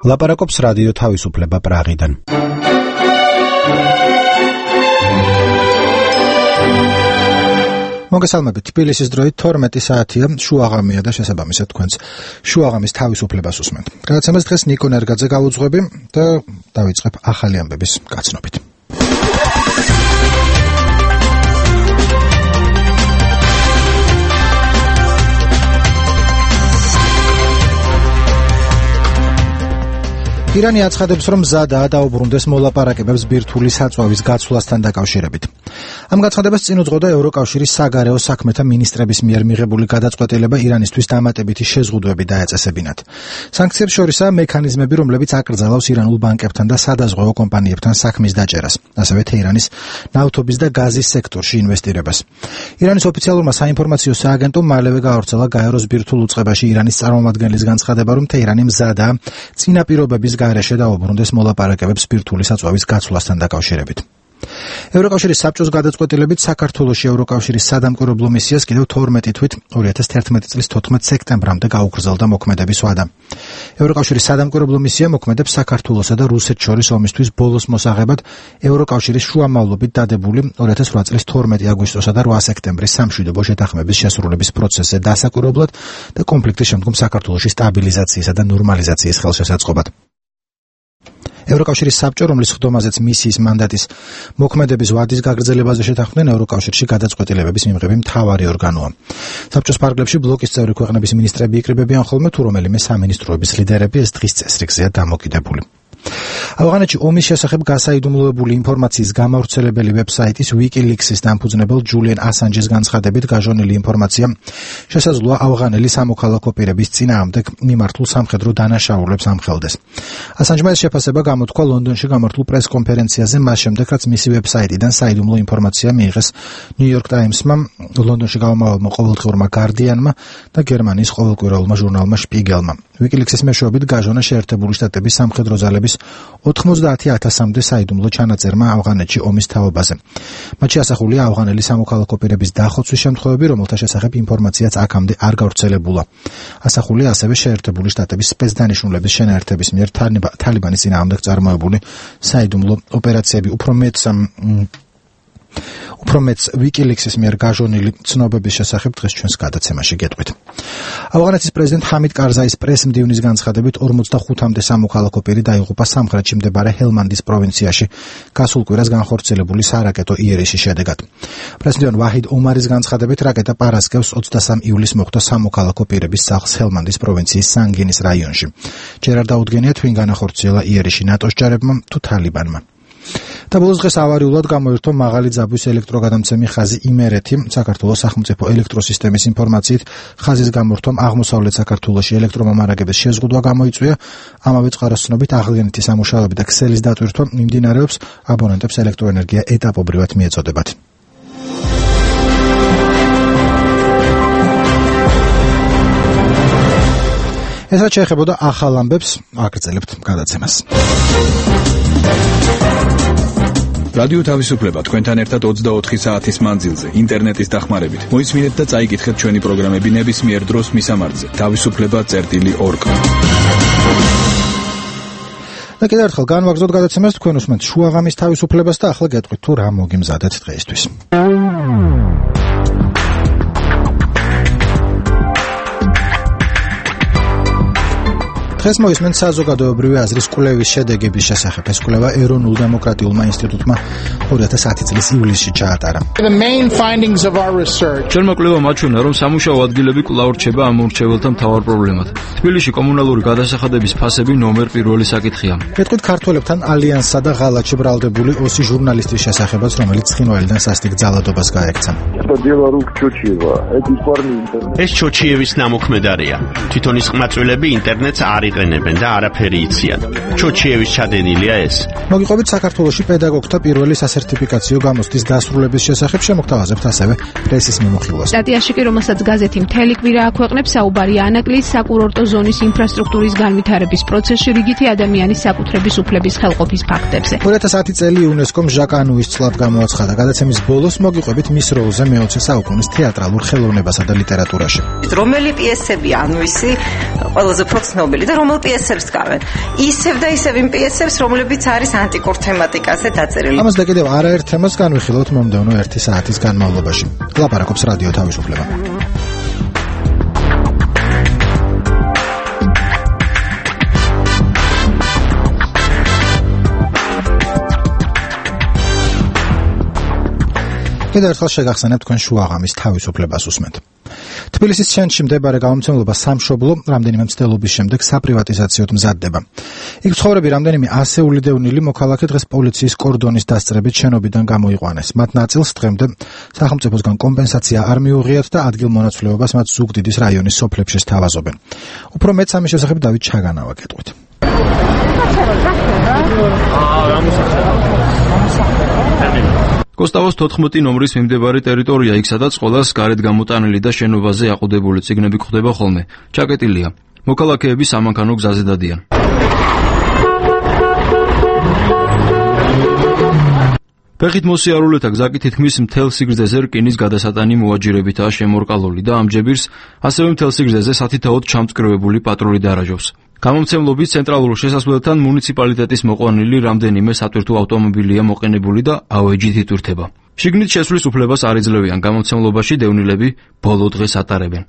ლაპარაკობს რადიო თავისუფლება პრაღიდან. მოგესალმებით, თბილისის დროით 12 საათია, შუაღამია და შესაბამისად თქვენს შუაღამის თავისუფლებას უსმენთ. გადაცემას დღეს ნიკო ნერგაძე გავუძღვები და დავიწყებ ახალი ამბების გაცნობით. ირანი აცხადებს, რომ მზადაა დაუბრუნდეს მოლაპარაკებებს ბირთვული საწვავის გაცვლასთან დაკავშირებით. ამ გაცხადებას წინ უძღოდა ევროკავშირის საგარეო საქმეთა მინისტრების მიერ მიღებული გადაწყვეტილება ირანისთვის დამატებითი შეზღუდვები დაეწესებინათ. სანქციებს შორისაა მექანიზმები, რომლებიც აკრძალავს ირანულ ბანკებთან და სადაზღვევო კომპანიებთან საქმის დაჭერას, ასევე თეირანის ნავთობის და გაზის სექტორში ინვესტირებას. ირანის ოფიციალურმა საინფორმაციო სააგენტომ მალევე გაავრცელა გაეროს ბირთვულ უწყებაში ირანის წარმომადგენლის განცხადება, რომ თეირანი მზადაა წინა პირობების გარეშე დაუბრუნდეს მოლაპარაკებებს ბირთვული საწვავის გაცვლასთან დაკავშირებით. ევროკავშირის საბჭოს გადაწყვეტილებით საქართველოში ევროკავშირის სადამკვირვებლო მისიას კიდევ 12 თვით 2011 წლის 14 სექტემბრამდე გაუგრძელდა მოქმედების ვადა. ევროკავშირის სადამკვირვებლო მისია მოქმედებს საქართველოსა და რუსეთს შორის ომისთვის ბოლოს მოსაღებად ევროკავშირის შუამავლობით დადებული 2008 წლის 12 აგვისტოსა და 8 სექტემბრის სამშვიდობო შეთანხმების შესრულების პროცესზე დასაკვირვებლად და კონფლიქტის შემდგომ საქართველოში სტაბილიზაციისა და ნორმალიზაციის ხელშესაწყობად. ევროკავშირის საბჭო, რომლის ხდომაზეც მისიის მანდატის მოქმედების ვადის გაგრძელებაზე შეთანხმდნენ, ევროკავშირში გადაწყვეტილებების მიღების მთავარი ორგანოა. საბჭოს ფარგლებში ბლოკის წევრი ქვეყნების მინისტრები იკრიბებიან ხოლმე, თუ რომელიმე სამინისტროების ლიდერები ეს დღის წესრიგზეა დამოკიდებული. ავღანეთში ომის შესახებ გასაიდუმლოებული ინფორმაციის გამავრცელებელი ვებსაიტის WikiLeaks-ის დამფუძნებელ ჯულიენ ასანჯის განცხადებით გაჟონილი ინფორმაცია შესაძლოა ავღანელი სამოქალაქო პირების წინააღმდეგ მიმართულ სამხედრო დანაშაულებს ამხელდეს. ასანჯმა ეს შეფასება გამოთქვა ლონდონში გამართულ პრეს-კონფერენციაზე მას შემდეგ, რაც მისი ვებსაიტიდან საიდუმლო ინფორმაცია მიიღეს New York Times-მა, ლონდონში გამომავალმა ყოველდღიურმა Guardian-მა და გერმანიის ყოველკვირეულმა ჟურნალმა Spiegel-მა. WikiLeaks-ის მეშვეობით გაჟონა შეერთებული შტატების სამხედრო ძალების 90,000-მდე საიდუმლო ჩანაწერმა ავღანეთში ომის თაობაზე. მათში ასახულია ავღანელი სამოქალაქო პირების დახოცვის შემთხვევები, რომელთა შესახებ ინფორმაციაც აქამდე არ გავრცელებულა. ასახულია ასევე შეერთებული შტატების სპეცდანიშნულების შენაერთების მიერ თალიბანის წინააღმდეგ წარმოებული საიდუმლო ოპერაციები. უფრო მეც WikiLeaks-ის მიერ გაჟონილი ცნობების შესახებ დღეს ჩვენს გადაცემაში გეტყვით. ავღანეთის პრეზიდენტ ჰამიდ კარზაის პრესმდივნის განცხადებით 45-მდე სამოქალაქო პირი დაიღუპა სამხრეთში მდებარე ჰელმანდის პროვინციაში გასულ კვირას განხორციელებული სარაკეტო იერიშის შედეგად. პრეზიდენტ ვაჰიდ ომარის განცხადებით რაკეტა პარასკევს 23 ივლისს მოხვდა სამოქალაქო პირების სახლს ჰელმანდის პროვინციის სანგინის რაიონში. ჯერ არ დაუდგენია თუ ვინ განახორციელა იერიში, ნატოს ჯარებმა თუ თალიბანმა. და ბოლოს დღეს ავარიულად გამოირთო მაღალი ძაბვის ელექტროგადამცემი ხაზი იმერეთი. საქართველოს სახელმწიფო ელექტროსისტემის ინფორმაციით ხაზის გამორთვამ აღმოსავლეთ საქართველოში ელექტრომომარაგების შეზღუდვა გამოიწვია. ამავე წყაროს ცნობით აღდგენითი სამუშაოები და ქსელის დატვირთვა მიმდინარეობს, აბონენტებს ელექტროენერგია ეტაპობრივად მიეწოდებათ. ეს რაც შეეხებოდა ახალ ამბებს, აგრძელებთ გადაცემას. რადიო თავისუფლება თქვენთან ერთად 24 საათის მანძილზე ინტერნეტის დახმარებით. მოისმინეთ და წაიკითხეთ ჩვენი პროგრამები ნებისმიერ დროს მისამართზე თავისუფლება.org. და კიდევ ერთხელ განვაგრძოთ გადაცემას, თქვენ უსმენთ შუაღამის თავისუფლებას და ახლა გეტყვით თუ რა მოგიმზადეთ დღეისთვის. დღეს მოისმენთ საზოგადოებრივი აზრის კვლევის შედეგების შესახებ. ეს კვლევა ეროვნულ დემოკრატიულმა ინსტიტუტმა 2010 წლის ივლისში ჩაატარა. ჩვენმა კვლევამ აჩვენა, რომ სამუშაო ადგილები კვლავ რჩება ამ მორჩეველთა მთავარ პრობლემად. თბილისში კომუნალური გადასახადების ფასები ნომერ პირველი საკითხია. გეტყვით ქართველებთან ალიანსსა და ღალატში ბრალდებული ოსი ჟურნალისტის შესახებაც, რომელიც ცხინვალიდან სასტიკ ძალადობას გაექცა. ეს ჩოჩიევის ნამოქმედარია. თვითონ ის ყმაწვილები ინტერნეტს არ იყენებენ და არაფერი იციან. ჩოჩიევის ჩადენილია ეს. მოგიყვებით საქართველოში პედაგოგთა პირველი სასერტიფიკაციო გამოცდის დასრულების შესახებ, შემოგთავაზებთ ასევე პრესის მიმოხილვას. სტატიაში კი, რომელსაც გაზეთი მთელი კვირა აქვეყნებს, საუბარია ანაკლის საკურორტო ზონის ინფრასტრუქტურის განვითარების პროცესში რიგითი ადამიანის საკუთრების უფლების ხელყოფის ფაქტებზე. 2010 წელი იუნესკომ ჟაკანუის წლად გამოაცხადა. გადაცემის ბოლოს მოგიყვებით მის როლზე მე-20 საუკუნის თეატრალურ ხელოვნებასა და ლიტერატურაში. რომელი პიესები ანუ ისი ყველაზე უფრო ცნობილი და რომელ პიესებს გავენ. ისევ და ისევ იმ პიესებს, რომლებიც არის ანტიკურ თემატიკაზე დაწერილი. ამას და კიდევ არაერთ თემას განვიხილოთ მომდევნო 1 საათის განმავლობაში. ლაპარაკობს რადიო თავისუფლება. კიდევ ერთხელ შეგახსენებთ თქვენ შუაღამის თავისუფლებას უსმენთ. თბილისის ცენტრში მდებარე გამომცემლობა სამშობლო რამდენიმე მცდელობის შემდეგ საპრივატიზაციოდ მზადდება. იქ მცხოვრები რამდენიმე ასეული დევნილი მოქალაქე დღეს პოლიციის კორდონის დასწრებით შენობიდან გამოიყვანეს. მათ ნაწილს დღემდე სახელმწიფოსგან კომპენსაცია არ მიუღიათ და ადგილმონაცვლეობას მათ ზუგდიდის რაიონის სოფლებში სთავაზობენ. უფრო მეტ ამის შესახებ დავით ჩაგანავა გეტყვით. კოსტავოს 14 ნომრის მიმდებარე ტერიტორია იქ სადაც ყველას გარეთ გამოტანილი და შენობაზე აყუდებული წიგნები გვხვდება ხოლმე. ჩაკეტილია. მოქალაქეები სამანქანო გზაზე დადიან. ფეხით მოსიარულეთა გზა კი თითქმის მთელ სიგრძეზე რკინის გადასატანი მოაჯირებითაა შემორკალული და ამ ჯებირს ასევე მთელ სიგრძეზე სათითაოდ ჩამწკრივებული პატრული დაარაჯობს. გამომცემლობის ცენტრალურ შესასვლელთან მუნიციპალიტეტის მოყვანილი რამდენიმე სატვირთო ავტომობილია მოყენებული და ავეჯით ითვირთება. შიგნით შესვლის უფლებას არ იძლევიან, გამომცემლობაში დევნილები ბოლო დღეს ატარებენ.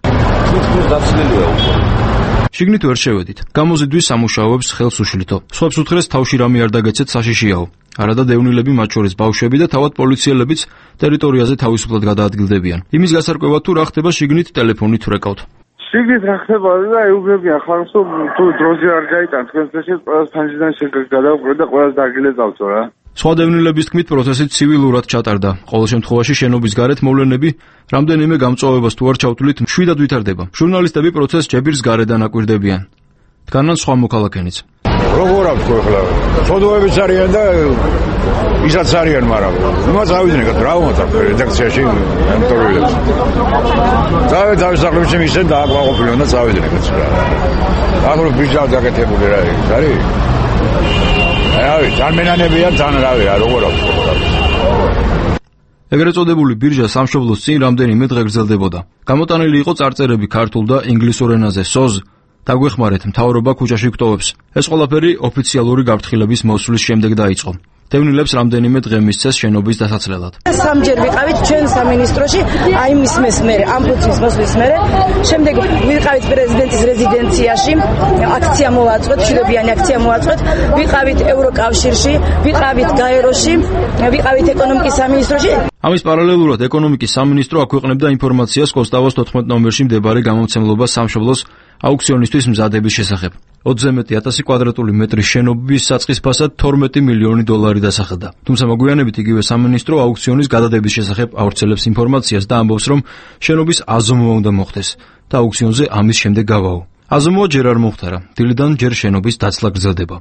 შიგნით ვერ შევედით. გამოზიდვის სამუშაოებს ხელს უშლითო. სხვებს უთხრეს თავში რამე არ დაგეცეთ საშიშიაო. არადა დევნილები, მათ შორის ბავშვები და თავად პოლიციელებიც ტერიტორიაზე თავისუფლად გადაადგილდებიან. იმის გასარკვევად თუ რა ხდება შიგნით ტელეფონით ვრეკავთ. შიგნით რა ხდება და ეუბნებიან ხარს თუ დროზე არ გაიტანთ თქვენს წესით ყველას ფანჯიდან გადავყრეთ და ყველას დაგილეწავთო რა. სხვა დევნილების თქმით პროცესი ცივილურად ჩატარდა. ყოველ შემთხვევაში შენობის გარეთ მოვლენები რამდენიმე გამწვავებას თუ არ ჩავთვლით მშვიდად ვითარდება. ჟურნალისტები პროცესს ჯებირს გარედან აკვირდებიან. დგანან სხვა მოქალაქენიც. როგორ აქვს ხო ახლა? ცოდვაებიც არიან და ისაც არიან, მაგრამ იმას ავიდნენ რა უმოწარ რედაქციაში ამტორებს. თავის სახლებში მისცენ და აყვაყოფილონ და წავიდნენ რა. ახლა ბიჭად დაკეთებული რა არის? აი, წარმენანებიან თან რავი, როგორ აქვს ხო? ეგრეთ წოდებული ბირჟა სამშობლოს წინ რამდენიმე დღე გრძელდებოდა. გამოტანილი იყო წარწერები ქართულ და ინგლისურ ენაზე სოზ დაგვეხმარეთ მთავრობა ქუჩაში გვტოვებს. ეს ყველაფერი ოფიციალური გაფრთხილების მოსვლის შემდეგ დაიწყო. დევნილებს რამდენიმე დღე მისცეს შენობის დასაცლელად. სამჯერ ვიყავით ჩვენ სამინისტროში, აი მის მერე, ამბოძის მოსვლის მერე, შემდეგ ვიყავით პრეზიდენტის რეზიდენციაში, აქცია მოვაწყოთ, მშვიდობიანი აქცია მოვაწყოთ, ვიყავით ევროკავშირში, ვიყავით გაეროში, ვიყავით ეკონომიკის სამინისტროში. ამის პარალელურად ეკონომიკის სამინისტრო აქვეყნებდა ინფორმაციას კოსტავოს 14 ნომერში მდებარე გამომცემლობა სამშობლოს აუქციონისთვის მზადების შესახებ. 21,000 კვადრატული მეტრის შენობის საწყის ფასად 12 მილიონი დოლარი დასახელდა. თუმცა მოგვიანებით იგივე სამინისტრო აუქციონის გადადების შესახებ ავრცელებს ინფორმაციას და ამბობს, რომ შენობის აზომვა უნდა მოხდეს და აუქციონზე ამის შემდეგ გავაო. აზომვა ჯერ არ მოხდარა. დილიდან ჯერ შენობის დაცლა გრძელდება.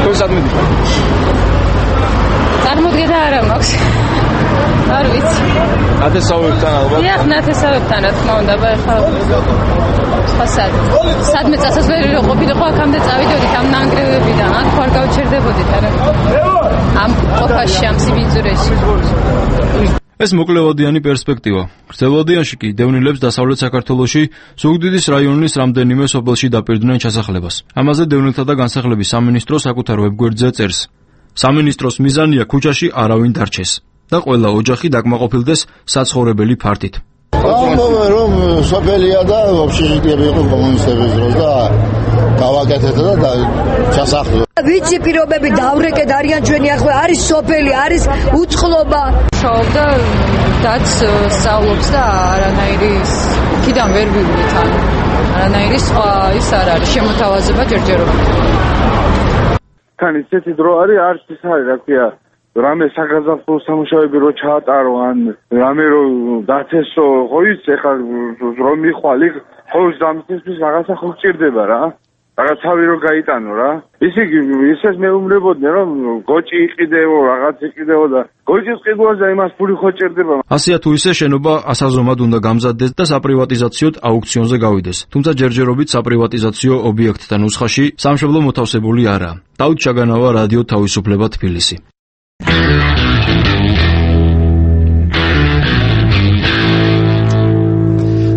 წარმოდგენა არ მაქვს. არ ვიცი. ათესავებთან ალბათ. დიახ, ათესავებთან რა თქმა უნდა, ხა სადმე წასასვლელი რო ყოფილიყო, აქამდე წავიდოდით ამ ნანგრევებიდან, აქ ხარ გავჩერდებოდით არა. ამ ყოფაში, ამ სიბინძურეში. ეს მოკლევადიანი პერსპექტივა. გრძელვადიანში კი დევნილებს დასავლეთ საქართველოში ზუგდიდის რაიონის რამდენიმე სოფელში დაპირდნენ ჩასახლებას. ამაზე დევნილთა და განსახლების სამინისტრო საკუთარ ვებგვერდზე წერს. სამინისტროს მიზანია ქუჩაში არავინ დარჩეს და ყველა ოჯახი დაკმაყოფილდეს საცხოვრებელი ფართით. ამბობენ რომ სოფელია და ოფშიშიტები იყო კომუნისტების დროს და გავაკეთეთ და ჩასახლო. ვიცი პირობები დავრეკეთ არიან ჩვენი ახლა არის სოფელი, არის უწყლობა. მუშაობდა დაც სწავლობს და არანაირი იქიდან ვერ ვივიდით ან არანაირი სხვა ის არ არის შემოთავაზება ჯერჯერობით. თან ისეთი დრო არის ის არის რა ქვია რამე საგაზაფხულო სამუშაოები რო ჩაატარო ან რამე რო დაცესო ხო ის ეხლა რომ მიხვალ იქ ხო დამწესების რაღაცა ხო გჭირდება რა რაღაცავი რო გაიტანო რა ისეს მეუბნებოდნენ რომ გოჭი იყიდეო რაღაც იყიდეო და გოჭის ყიდვაზე იმას ფული ხო ჭირდება ასეა თუ ისე შენობა ასაზომად უნდა გამზადდეს და საპრივატიზაციოდ აუქციონზე გავიდეს თუმცა ჯერჯერობით საპრივატიზაციო ობიექტთა ნუსხაში სამშობლო მოთავსებული არაა დავით ჩაგანავა რადიო თავისუფლება თბილისი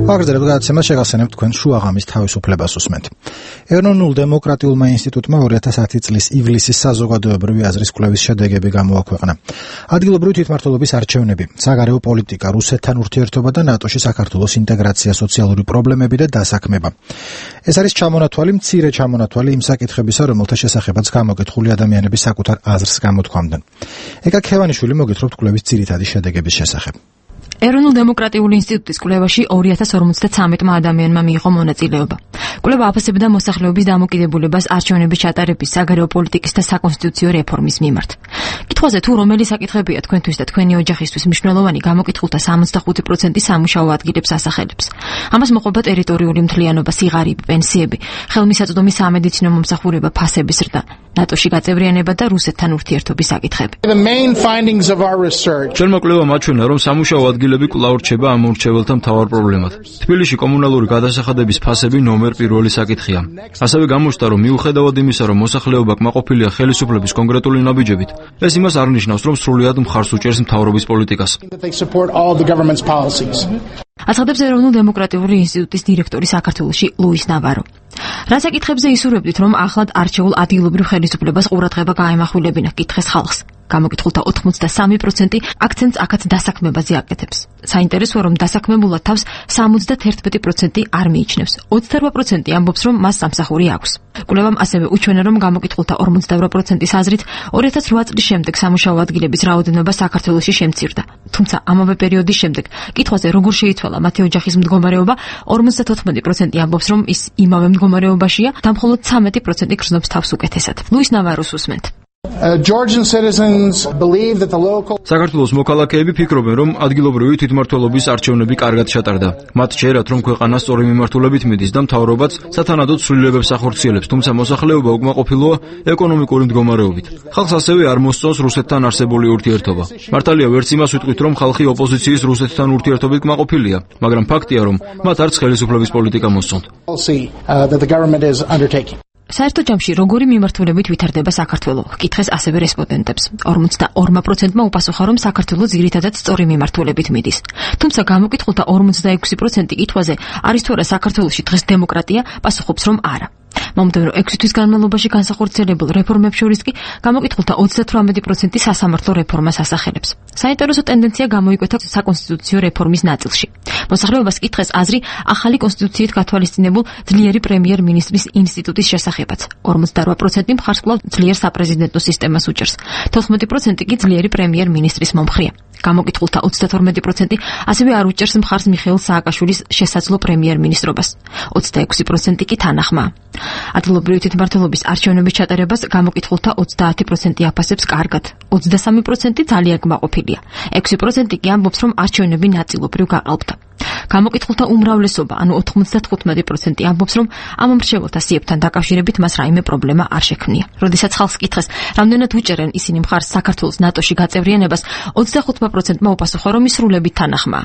აგრძელებთ გადაცემას შეგახსენებთ თქვენ შუაღამის თავისუფლებას უსმენთ. ეროვნულ დემოკრატიულმა ინსტიტუტმა 2010 წლის ივლისის საზოგადოებრივი აზრის კვლევის შედეგები გამოაქვეყნა. ადგილობრივი თვითმმართველობის არჩევნები, საგარეო პოლიტიკა, რუსეთთან ურთიერთობა და ნატოში საქართველოს ინტეგრაცია, სოციალური პრობლემები და დასაქმება. ეს არის მცირე ჩამონათვალი იმ საკითხებისა, რომელთა შესახებაც გამოკითხული ადამიანები საკუთარ აზრს გამოთქვამდნენ. ეკა ქევანიშვილი მოგითხრობთ კვლევის ძირითადი შედეგების შესახებ. ეროვნულ დემოკრატიული ინსტიტუტის კვლევაში 2053 ადამიანმა მიიღო მონაწილეობა. კვლევა აფასებდა მოსახლეობის დამოკიდებულებას არჩევნების ჩატარების, საგარეო პოლიტიკის და საკონსტიტუციო რეფორმის მიმართ. კითხვაზე თუ რომელი საკითხებია თქვენთვის და თქვენი ოჯახისთვის მნიშვნელოვანი, გამოკითხულთა 65% სამუშაო ადგილებს ასახელებს. ამას მოყვება ტერიტორიული მთლიანობა, სიღარიბე, პენსიები, ხელმისაწვდომი სამედიცინო მომსახურება, ფასების ზრდა, ნატოში გაწევრიანება და რუსეთთან ურთიერთობის საკითხები. ჩვენმა კვლევამ აჩვენა, რომ სამუშაო ადგილები კვლავ რჩება ამ მორჩეველთა მთავარ პრობლემად. თბილისში კომუნალური გადასახადების ფასები ნომერ პირველი საკითხია. ასევე გამოჩნდა, რომ მიუხედავად იმისა, რომ მოსახლეობა კმაყოფილია ხელისუფლების კონკრეტული ნაბიჯებით, ეს იმას არ ნიშნავს, რომ სრულიად მხარს უჭერს მთავრობის პოლიტიკას. აცხადებს ეროვნულ დემოკრატიული ინსტიტუტის დირექტორი საქართველოში ლუის ნავარო. რა საკითხებზე ისურვებდით, რომ ახლად არჩეულ ადგილობრივ ხელისუფლებას ყურადღება გაემახვილებინა, კითხეს ხალხს. გამოკითხულთა 83% აქცენტს აქაც დასაქმებაზე აკეთებს. საინტერესოა, რომ დასაქმებულად თავს 71% არ მიიჩნევს. 28% ამბობს, რომ მას სამსახური აქვს. კვლევამ ასევე უჩვენა, რომ გამოკითხულთა 48%-ის აზრით 2008 წლის შემდეგ სამუშაო ადგილების რაოდენობა საქართველოში შემცირდა. თუმცა ამავე პერიოდის შემდეგ კითხვაზე როგორ შეიცვალა მათი ოჯახის მდგომარეობა, 54% ამბობს, რომ ის იმავე მდგომარეობაშია და მხოლოდ 13% გრძნობს თავს უკეთესად. ლუის ნავაროს უსმენთ. საქართველოს მოქალაქეები ფიქრობენ, რომ ადგილობრივი თვითმმართველობის არჩევნები კარგად ჩატარდა. მათ ჯერათ, რომ ქვეყანა სწორი მიმართულებით მიდის და მთავრობაც სათანადოდ ცვლილებებს ახორციელებს, თუმცა მოსახლეობა უკმაყოფილოა ეკონომიკური მდგომარეობით. ხალხს ასევე არ მოსწონს რუსეთთან არსებული ურთიერთობა. მართალია, ვერც იმას ვიტყვით, რომ ხალხი ოპოზიციის რუსეთთან ურთიერთობით კმაყოფილია, მაგრამ ფაქტია, რომ მათ არც ხელისუფლების პოლიტიკა მოსწონთ. საერთო ჯამში როგორი მიმართულებით ვითარდება საქართველო? კითხეს ასევე რესპონდენტებს. 42%-მა უპასუხა, რომ საქართველო ძირითადად სწორი მიმართულებით მიდის. თუმცა გამოკითხულთა 46% კითხვაზე არის თუ არა საქართველოში დღეს დემოკრატია, პასუხობს, რომ არა. მომდევნო 6 თვის განმავლობაში განსახორციელებულ რეფორმებს შორის კი გამოკითხულთა 38% სასამართლო რეფორმას ასახელებს. საინტერესო ტენდენცია გამოიკვეთა საკონსტიტუციო რეფორმის ნაწილში. მოსახლეობას კითხეს აზრი ახალი კონსტიტუციით გათვალისწინებულ ძლიერი პრემიერ-მინისტრის ინსტიტუტის შესახებაც. 48% მხარს კვლავ ძლიერ საპრეზიდენტო სისტემას უჭერს. 14% კი ძლიერი პრემიერ-მინისტრის მომხრეა. გამოკითხულთა 32% ასევე არ უჭერს მხარს მიხეილ სააკაშვილის შესაძლო პრემიერ-მინისტრობას. 26% კი თანახმაა. ადგილობრივი თვითმმართველობის არჩევნების ჩატარებას გამოკითხულთა 30% აფასებს კარგად, 23% ძალიან კმაყოფილია. 6% კი ამბობს, რომ არჩევნები ნაწილობრივ გაყალბდა. გამოკითხულთა უმრავლესობა, ანუ 95% ამბობს, რომ ამ მრჩეველთა სიებთან დაკავშირებით მას რაიმე პრობლემა არ შექმნია. როდესაც ხალხს კითხეს, რამდენად უჭერენ ისინი მხარს საქართველოს ნატოში გაწევრიანებას, 25%-მა უპასუხა, რომ ისრულებით თანახმაა.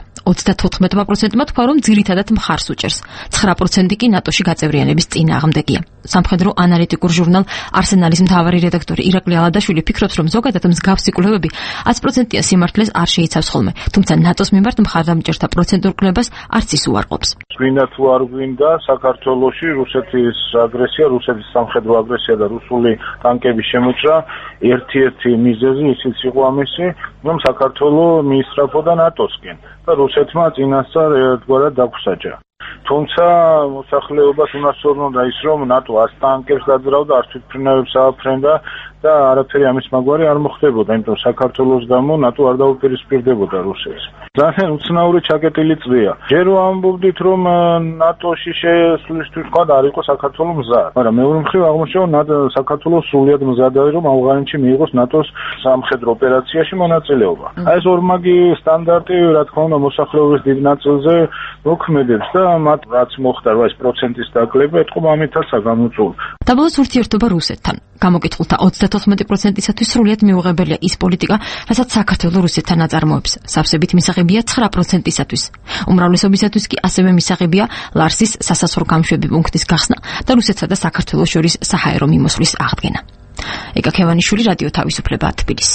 34%-მა თქვა, რომ ძირითადად მხარს უჭერს. 9% კი ნატოში გაწევრიანების წინააღმდეგია. სამხედრო ანალიტიკურ ჟურნალ არსენალის მთავარი რედაქტორი ირაკლი ალადაშვილი ფიქრობს, რომ ზოგადად მსგავსი კვლევები 100%-იან სიმართლეს არ შეიცავს ხოლმე, თუმცა ნატოს მიმართ მხარდამჭერთა პროცენტურ კვლევას არც ის უარყოფს. გვინდა თუ არ გვინდა საქართველოში რუსეთის აგრესია, რუსეთის სამხედრო აგრესია და რუსული ტანკების შემოჭრა, ერთ-ერთი მიზეზი ისიც იყო ამისი, რომ საქართველო მიისწრაფოდა ნატოსკენ და რუსეთმა წინასწარ ერთგვარად დაგვსაჯა. თუმცა მოსახლეობას უნასწორნოდა ის, რომ ნატო არც ტანკებს დაძრავდა, არც თვითმფრინავებს ააფრენდა და არაფერი ამის მაგვარი არ მოხდებოდა, იმიტომ საქართველოს გამო ნატო არ დაუპირისპირდებოდა რუსეთს. ძალიან უცნაური ჩაკეტილი წვია. ჯერ ამბობდით, რომ ნატოში შესვლისთვის თქვა არ იყო საქართველოს მზად, მაგრამ მეორე მხრივ აღმოჩნდა, რომ საქართველოს სრულიად მზად არის, რომ ავღანეთში მიიღოს ნატოს სამხედრო ოპერაციაში მონაწილეობა. აი ეს ორმაგი სტანდარტი, რა თქმა უნდა, მოსახლეობის დიდ ნაწილზე მოქმედებს და მათ რაც მოხდა ეს პროცენტის დაკლება, ეთყობა ამითაცა გამოწვეულ. დაბლოს ურთიერთობა რუსეთთან. გამოკითხულთა 34%-ისათვის სრულიად მიუღებელია ის პოლიტიკა, რასაც საქართველო რუსეთთან აწარმოებს. სავსებით მისაღებია 9%-ისათვის. უმრავლესობისათვის კი ასევე მისაღებია ლარსის სასაზღვრო გამშვები პუნქტის გახსნა და რუსეთსა და საქართველოს შორის საჰაერო მიმოსვლის აღდგენა. ეკა ქევანიშვილი, რადიო თავისუფლება, თბილისი.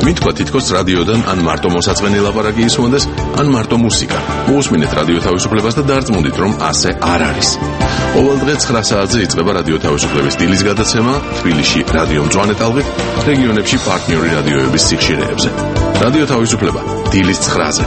მითქვა თითქოს რადიოდან ან მარტო მოსაწყენი ლაპარაკი ისმოდეს, ან მარტო მუსიკა. მოусმინეთ რადიო თავისუფლებას და დარწმუნდით, რომ ასე არ არის. ყოველდღე 9 საათზე იწყება რადიო თავისუფლების დილის გადაცემა თბილისში რადიო მწვანე ტალღით, რეგიონებში პარტნიორი რადიოების სიხშირეებზე. რადიო თავისუფლება დილის 9-ზე.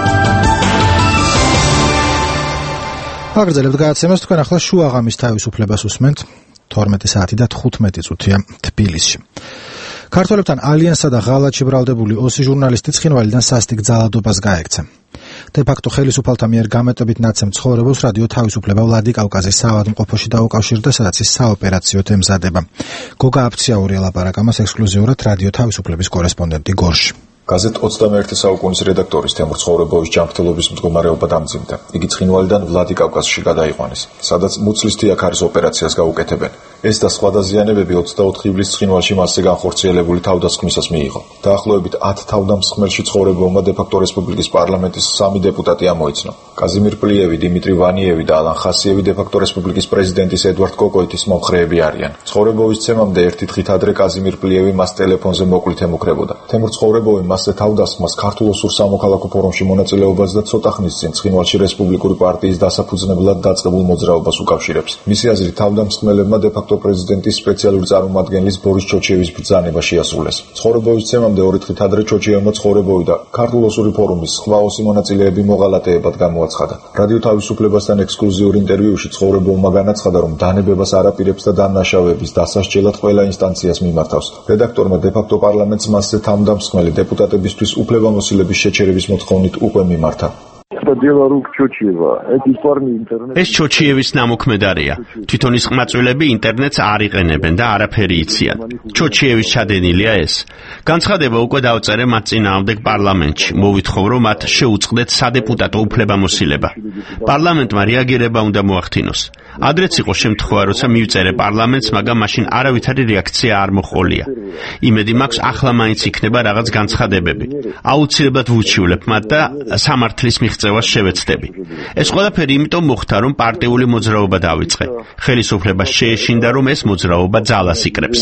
აგრძელებთ გადაცემას, თქვენ ახლა შუაღამის თავისუფლებას უსმენთ. 12 საათი და 15 წუთია თბილისში. ქართველებთან ალიანსსა და ღალატში ბრალდებული 20 ჟურნალისტი ცხინვალიდან სასტიკ ძალადობას გაექცა. დე-ფაქტო ხელისუფალთა მიერ გამეტებით ნაცემ ცხოვრებას რადიო თავისუფლება ვლადიკავკაზის საავადმყოფოში დაუკავშირდა, სადაც ის საოპერაციოდ ემზადება. გოგა აფციაური ელაპარაკა მას ექსკლუზიურად რადიო თავისუფლების კორესპონდენტი გორში. გაზეთ 21 საუკუნის რედაქტორის თემურ ცხოვრებოვის ჯანმრთელობის მდგომარეობა დამძიმდა. იგი ცხინვალიდან ვლადიკავკაზში გადაიყვანეს, სადაც მუცლის თიაქარის ოპერაციას გაუკეთებენ. ეს და სხვა დაზიანებები 24 ივლისს ცხინვალში მასზე განხორციელებული თავდასხმისას მიიღო. დაახლოებით 10 თავდამსხმელში ცხოვრებოვმა დე-ფაქტო რესპუბლიკის პარლამენტის 3 დეპუტატი ამოიცნო. კაზიმირ პლიევი, დიმიტრი ვანიევი და ალან ხასიევი დე-ფაქტო რესპუბლიკის პრეზიდენტის ედვარდ კოკოიტის მომხრეები არიან. ცხოვრებოვის ცემამდე ერთი დღით ადრე კაზიმირ პლიევი მას ტელეფონზე მოკლით ემუქრებოდა. თემურ ცხოვრებოვი მასზე თავდასხმას ქართულ ოსურ სამოქალაქო ფორუმში მონაწილეობას და ცოტა ხნის წინ ცხინვალში რესპუბლიკური პარტიის დასაფუძნებლად დაწყებულ მოძრაობას უკავშირებს. მისი აზრით, თავდამსხმელებმა დე-ფაქტო პრეზიდენტის სპეციალური წარმომადგენლის ბორის ჩოჩიევის ბრძანება შეასრულეს. ცხოვრებოვის ცემამდე 2 დღით ადრე ჩოჩიევმა ცხოვრებოვი და ქართულ ოსური ფორუმის სხვა ოსი მონაწილეები მოღალატეებად გამოაცხადა. რადიო თავისუფლებასთან ექსკლუზიურ ინტერვიუში ცხოვრებოვმა განაცხადა, რომ დანებებას არ აპირებს და დამნაშავეების დასასჯელად ყველა ინსტანციას მიმართავს. რედაქტორმა დე-ფაქტო პარლამენტს მასზე თავდამსხმელი დეპუტატებისთვის უფლებამოსილების შეჩერების მოთხოვნით უკვე მიმართა. ეს ჩოჩიევის ნამოქმედარია. თვითონ ის ყმაწვილები ინტერნეტს არ იყენებენ და არაფერი იციან. ჩოჩიევის ჩადენილია ეს. განცხადება უკვე დავწერე მათ წინააღმდეგ პარლამენტში. მოვითხოვ, რომ მათ შეუწყდეთ სადეპუტატო უფლებამოსილება. პარლამენტმა რეაგირება უნდა მოახდინოს. ადრეც იყო შემთხვევა, როცა მივწერე პარლამენტს, მაგრამ მაშინ არავითარი რეაქცია არ მოჰყოლია. იმედი მაქვს, ახლა მაინც იქნება რაღაც განცხადებები. აუცილებლად ვუჩივლებ მათ და სამართლის მიღწევას შევეცდები. ეს ყველაფერი იმიტომ მოხდა, რომ პარტიული მოძრაობა დავიწყე. ხელისუფლებას შეეშინდა, რომ ეს მოძრაობა ძალას იკრებს.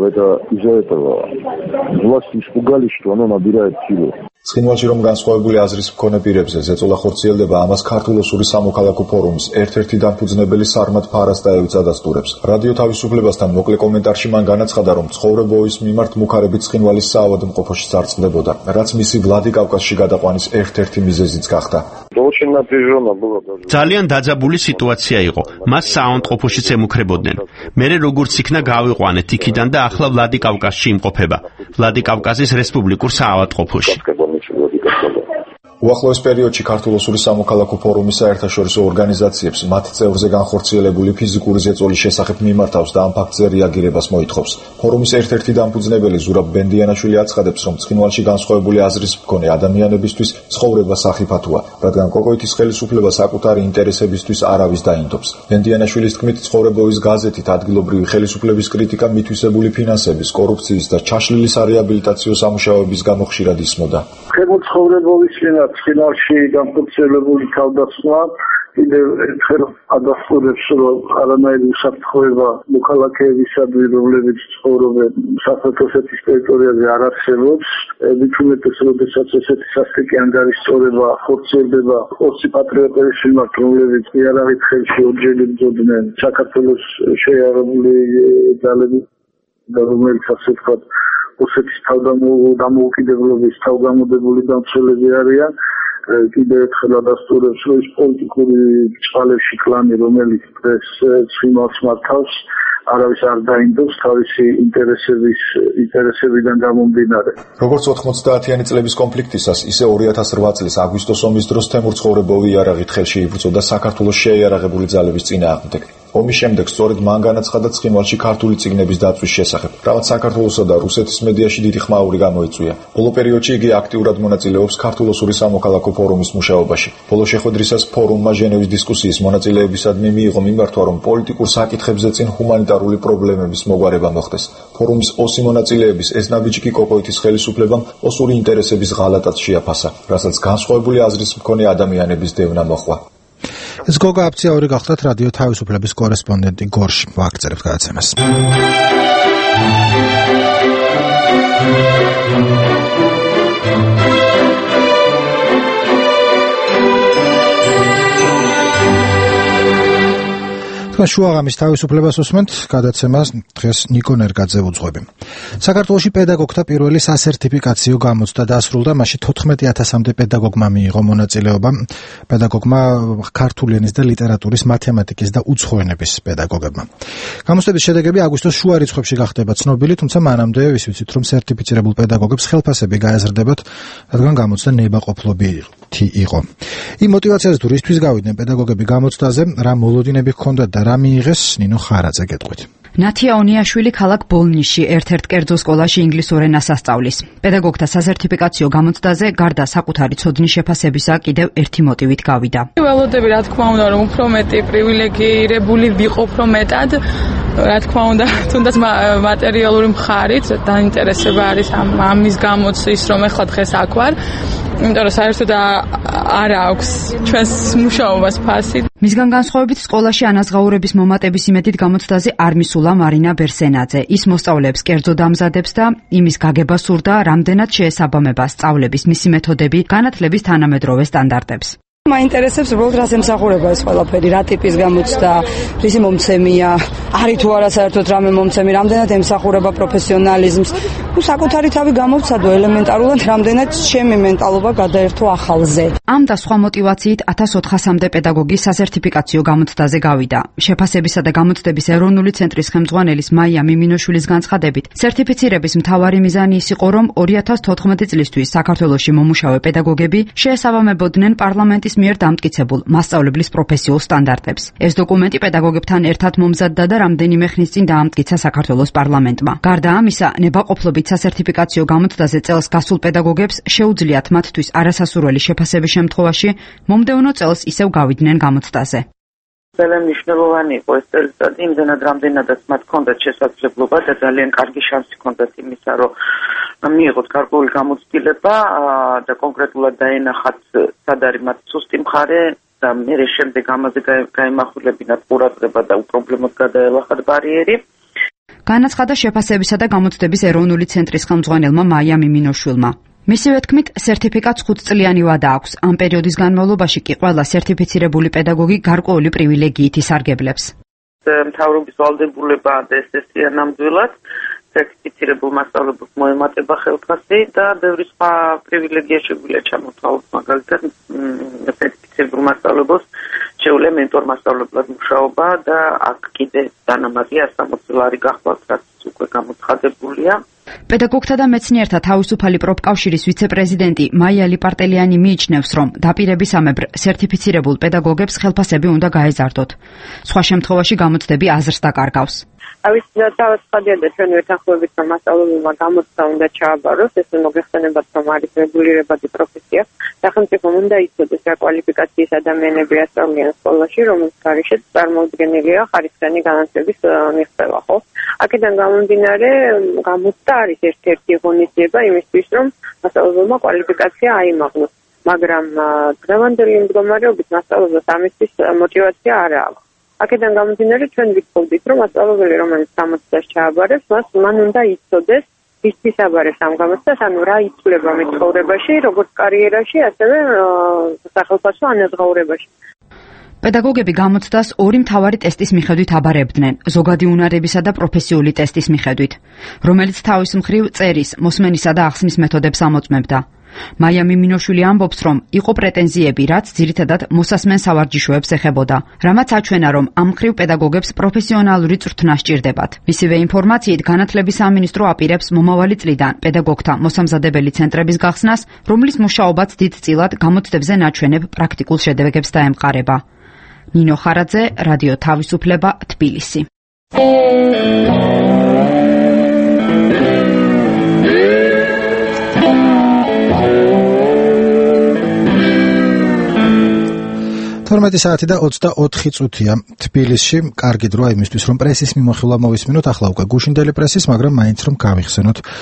ცხინვალში რომ განსხვავებული აზრის მქონე პირებზე ზეწოლა ხორციელდება, ამას ქართულ ოსური სამოქალაქო ფორუმის ერთ-ერთი დამფუძნებელი სარმად ფარას დაევიცა დასტურებს. რადიო თავისუფლებასთან მოკლე კომენტარში მან განაცხადა, რომ ცხოვრებოვის მიმართ მუქარებით ცხინვალის საავადმყოფოში წარწყდებოდა, რაც მისი ვლადიკავკაზში გადაყვანის ერთ-ერთი მიზეზიც გახდა. ძალიან დაძაბული სიტუაცია იყო. მას საავადმყოფოშიც ემუქრებოდნენ. მერე როგორც იქნა გავიყვანეთ იქიდან და ახლა ვლადიკავკაზში იმყოფება. ვლადიკავკაზის რესპუბლიკურ საავადმყოფოში. უახლოეს პერიოდში ქართულ ოსური სამოქალაქო ფორუმის საერთაშორისო ორგანიზაციებს მათ წევრზე განხორციელებული ფიზიკური ზეწოლის შესახებ მიმართავს და ამ ფაქტზე რეაგირებას მოითხოვს. ფორუმის ერთ-ერთი დამფუძნებელი ზურაბ ბენდიანაშვილი აცხადებს, რომ ცხინვალში განსხვავებული აზრის მქონე ადამიანებისთვის ცხოვრება სახიფათოა, რადგან კოკოიტის ხელისუფლება საკუთარი ინტერესებისთვის არავის დაინდობს. ბენდიანაშვილის თქმით, ცხოვრებოვის გაზეთით ადგილობრივი ხელისუფლების კრიტიკა მითვისებული ფინანსების, კორუფციის და ჩაშლილი სარეაბილიტაციო სამუშაოების გამო ხშირად ისმოდა. ხელმძღვანელობის ცხინვალში განხორციელებული თავდასხმა კიდევ ერთხელ ადასტურებს, რომ არანაირი უსაფრთხოება მოქალაქეებისადმი, რომლებიც ცხოვრობენ საქართველოს ტერიტორიაზე, არ არსებობს. მithumetes, როდესაც ესეთი სასტიკი ანგარიშწორება ხორციელდება ოსი პატრიოტების მიმართ, რომლებიც იარაღით ხელში ორჯერ იბრძოდნენ საქართველოს შეიარაღებული ძალების და რომელიც ასე ვთქვათ ოსეთის თავდამოუკიდებლობის თავგამოდებული დამცველები არიან. კიდევ ერთხელ ადასტურებს, რომ ის პოლიტიკური წყალებში კლანი, რომელიც დღეს ცხინვალს მართავს, არავის არ დაინდობს თავისი ინტერესებიდან გამომდინარე. როგორც 90-იანი წლების კონფლიქტისას, ისე 2008 წლის აგვისტოს ომის დროს თემურ ცხოვრებოვი იარაღით ხელში იბრძოდა საქართველოს შეიარაღებული ძალების წინააღმდეგ. ომის შემდეგ სწორედ მან განაცხადა ცხინვალში ქართული წიგნების დაცვის შესახებ, რაც საქართველოსა და რუსეთის მედიაში დიდი ხმაური გამოიწვია. ბოლო პერიოდში იგი აქტიურად მონაწილეობს ქართულ ოსური სამოქალაქო ფორუმის მუშაობაში. ბოლო შეხვედრისას ფორუმმა ჟენევის დისკუსიის მონაწილეებისადმი მიიღო მიმართვა, რომ პოლიტიკურ საკითხებზე წინ ჰუმანიტარული პრობლემების მოგვარება მოხდეს. ფორუმის ოსი მონაწილეების ეს ნაბიჯი კოკოიტის ხელისუფლებამ ოსური ინტერესების ღალატად შეაფასა, რასაც განსხვავებული აზრის მქონე ადამიანების დევნა მოჰყვა. ეს გოგა აფციაური გახლდათ რადიო თავისუფლების კორესპონდენტი გორში. ვაგრძელებთ გადაცემას. თქვენ შუაღამის თავისუფლებას უსმენთ, გადაცემას დღეს ნიკო ნერგაძე უძღვები. საქართველოში პედაგოგთა პირველი სასერტიფიკაციო გამოცდა დასრულდა, მაშინ 14000-მდე პედაგოგმა მიიღო მონაწილეობა. პედაგოგმა ქართული ენის და ლიტერატურის, მათემატიკის და უცხო ენების პედაგოგებმა. გამოცდების შედეგები აგვისტოს შუა რიცხვებში გახდება ცნობილი, თუმცა მანამდე ის ვიცით, რომ სერტიფიცირებულ პედაგოგებს ხელფასები გაეზრდებათ, რადგან გამოცდა ნებაყოფლობითი იყო. იმ მოტივაციაზე თუ რისთვის გავიდნენ პედაგოგები გამოცდაზე, რა მოლოდინები ჰქონდათ და რა მიიღეს, ნინო ხარაძე გეტყვით. ნათია ონიაშვილი ქალაქ ბოლნისში ერთ-ერთ კერძო სკოლაში ინგლისურ ენას ასწავლის. პედაგოგთა სასერტიფიკაციო გამოცდაზე გარდა საკუთარი ცოდნის შეფასებისა კიდევ ერთი მოტივით გავიდა. ველოდები, რა თქმა უნდა, რომ უფრო მეტი პრივილეგირებული ვიყო, უფრო მეტად, რა თქმა უნდა, თუნდაც მატერიალური მხარით დაინტერესება არის ამის გამოცდის, რომ ეხლა დღეს აქ ვარ. იმიტომ რომ საერთოდ არ აქვს ჩვენს მუშაობას ფასი. მისგან განსხვავებით სკოლაში ანაზღაურების მომატების იმედით გამოცდაზე არ მისულა მარინა ბერსენაძე. ის მოსწავლეებს კერძოდ ამზადებს და იმის გაგება სურდა, რამდენად შეესაბამება სწავლების მისი მეთოდები განათლების თანამედროვე სტანდარტებს. მაინტერესებს უბრალოდ რას ემსახურება ეს ყველაფერი, რა ტიპის გამოცდა, რისი მომცემია, არის თუ არა საერთოდ რამე მომცემი, რამდენად ემსახურება პროფესიონალიზმს. საკუთარი თავი გამოვცადო ელემენტარულად, რამდენად ჩემი მენტალობა გადაერთო ახალზე. ამ და სხვა მოტივაციით 1400-მდე პედაგოგი სასერტიფიკაციო გამოცდაზე გავიდა. შეფასებისა და გამოცდების ეროვნული ცენტრის ხელმძღვანელის მაია მიმინოშვილის განცხადებით, სერტიფიცირების მთავარი მიზანი ის იყო, რომ 2014 წლისთვის საქართველოში მომუშავე პედაგოგები შეესაბამებოდნენ პარლამენტის მიერ დამტკიცებულ მასწავლებლის პროფესიულ სტანდარტებს. ეს დოკუმენტი პედაგოგებთან ერთად მომზადდა და რამდენიმე ხნის წინ დაამტკიცა საქართველოს პარლამენტმა. გარდა ამისა, ნებაყოფლობით სასერტიფიკაციო გამოცდაზე წელს გასულ პედაგოგებს შეუძლიათ მათთვის არასასურველი შეფასების შემთხვევაში მომდევნო წელს ისევ გავიდნენ გამოცდაზე. ძალიან მნიშვნელოვანი იყო ეს წელიწადი, იმდენად რამდენადაც მათ ჰქონდათ შესაძლებლობა და ძალიან კარგი შანსი ჰქონდათ იმისა, რომ მიიღოთ გარკვეული გამოცდილება და კონკრეტულად დაენახათ სად არის მათ სუსტი მხარე და მერე შემდეგ ამაზე გაემახვილებინათ ყურადღება და უპრობლემოდ გადაელახათ ბარიერი. განაცხადა შეფასებისა და გამოცდების ეროვნული ცენტრის ხელმძღვანელმა მაია მიმინოშვილმა. მისივე თქმით, სერტიფიკატს 5 წლიანი ვადა აქვს. ამ პერიოდის განმავლობაში კი ყველა სერტიფიცირებული პედაგოგი გარკვეული პრივილეგიით ისარგებლებს. მთავრობის ვალდებულება და ესეა ნამდვილად სერტიფიცირებულ მასწავლებელს მოემატება ხელფასი და ბევრი სხვა პრივილეგია შეგვიძლია ჩამოთვალოთ, მაგალითად სერტიფიცირებულ მასწავლებელს შეუძლია მენტორ მასწავლებლად მუშაობა და აქ კიდე დანამატია 160 ლარი გახლავთ, რაც უკვე გამოცხადებულია. პედაგოგთა და მეცნიერთა თავისუფალი პროფკავშირის ვიცე-პრეზიდენტი მაია ლიპარტელიანი მიიჩნევს, რომ დაპირებისამებრ სერტიფიცირებულ პედაგოგებს ხელფასები უნდა გაეზარდოთ. სხვა შემთხვევაში გამოცდები აზრს დაკარგავს. ავის დავაცხადია და ჩვენ ვეთანხმებით, რომ მასწავლებელმა გამოცდა უნდა ჩააბაროს, ეს მოგეხსენებათ, რომ არის რეგულირებადი პროფესია. სახელმწიფომ უნდა იცოდეს, რა კვალიფიკაციის ადამიანები ასწავლიან სკოლაში, რომელთა გარეშეც წარმოუდგენელია ხარისხიანი განათლების მიღწევა, ხო? აქედან გამომდინარე, გამოცდა არის ერთ-ერთი ღონისძიება იმისთვის, რომ მასწავლებელმა კვალიფიკაცია აიმაღლოს, მაგრამ დღევანდელი მდგომარეობით მასწავლებელს ამისთვის მოტივაცია არ აქვს. აქედან გამომდინარე, ჩვენ ვიტყოდით, რომ მასწავლებელი, რომელიც გამოცდას ჩააბარებს, მან უნდა იცოდეს, ისთვის აბარებს ამ გამოცდას, ანუ რა იცვლება მეცხოვრებაში, როგორც კარიერაში, ასევე სახელმწიფო ანაზღაურებაში. პედაგოგები გამოცდას ორი მთავარი ტესტის მიხედვით აბარებდნენ: ზოგადი უნარებისა და პროფესიული ტესტის მიხედვით, რომელიც თავის მხრივ წერის, მოსმენისა და ახსნის მეთოდებს ამოწმებდა. მაია მიმინოშვილი ამბობს, რომ იყო პრეტენზიები, რაც ძირითადად მოსასმენ სავარჯიშოებს ეხებოდა, რამაც აჩვენა, რომ ამ მხრივ პედაგოგებს პროფესიონალური წვრთნა სჭირდებათ. მისივე ინფორმაციით, განათლების სამინისტრო აპირებს მომავალი წლიდან პედაგოგთა მოსამზადებელი ცენტრების გახსნას, რომლის მუშაობაც დიდწილად გამოცდებზე ნაჩვენებ პრაქტიკულ შედეგებს დაემყარება. ნინო ხარაძე, რადიო თავისუფლება, თბილისი. საათი და 24 წუთია თბილისში. კარგი დროა იმისთვის, რომ პრესის მიმოხილვა მოვისმინოთ. ახლა უკვე გუშინდელი პრესის, მაგრამ მაინც რომ გავიხსენოთ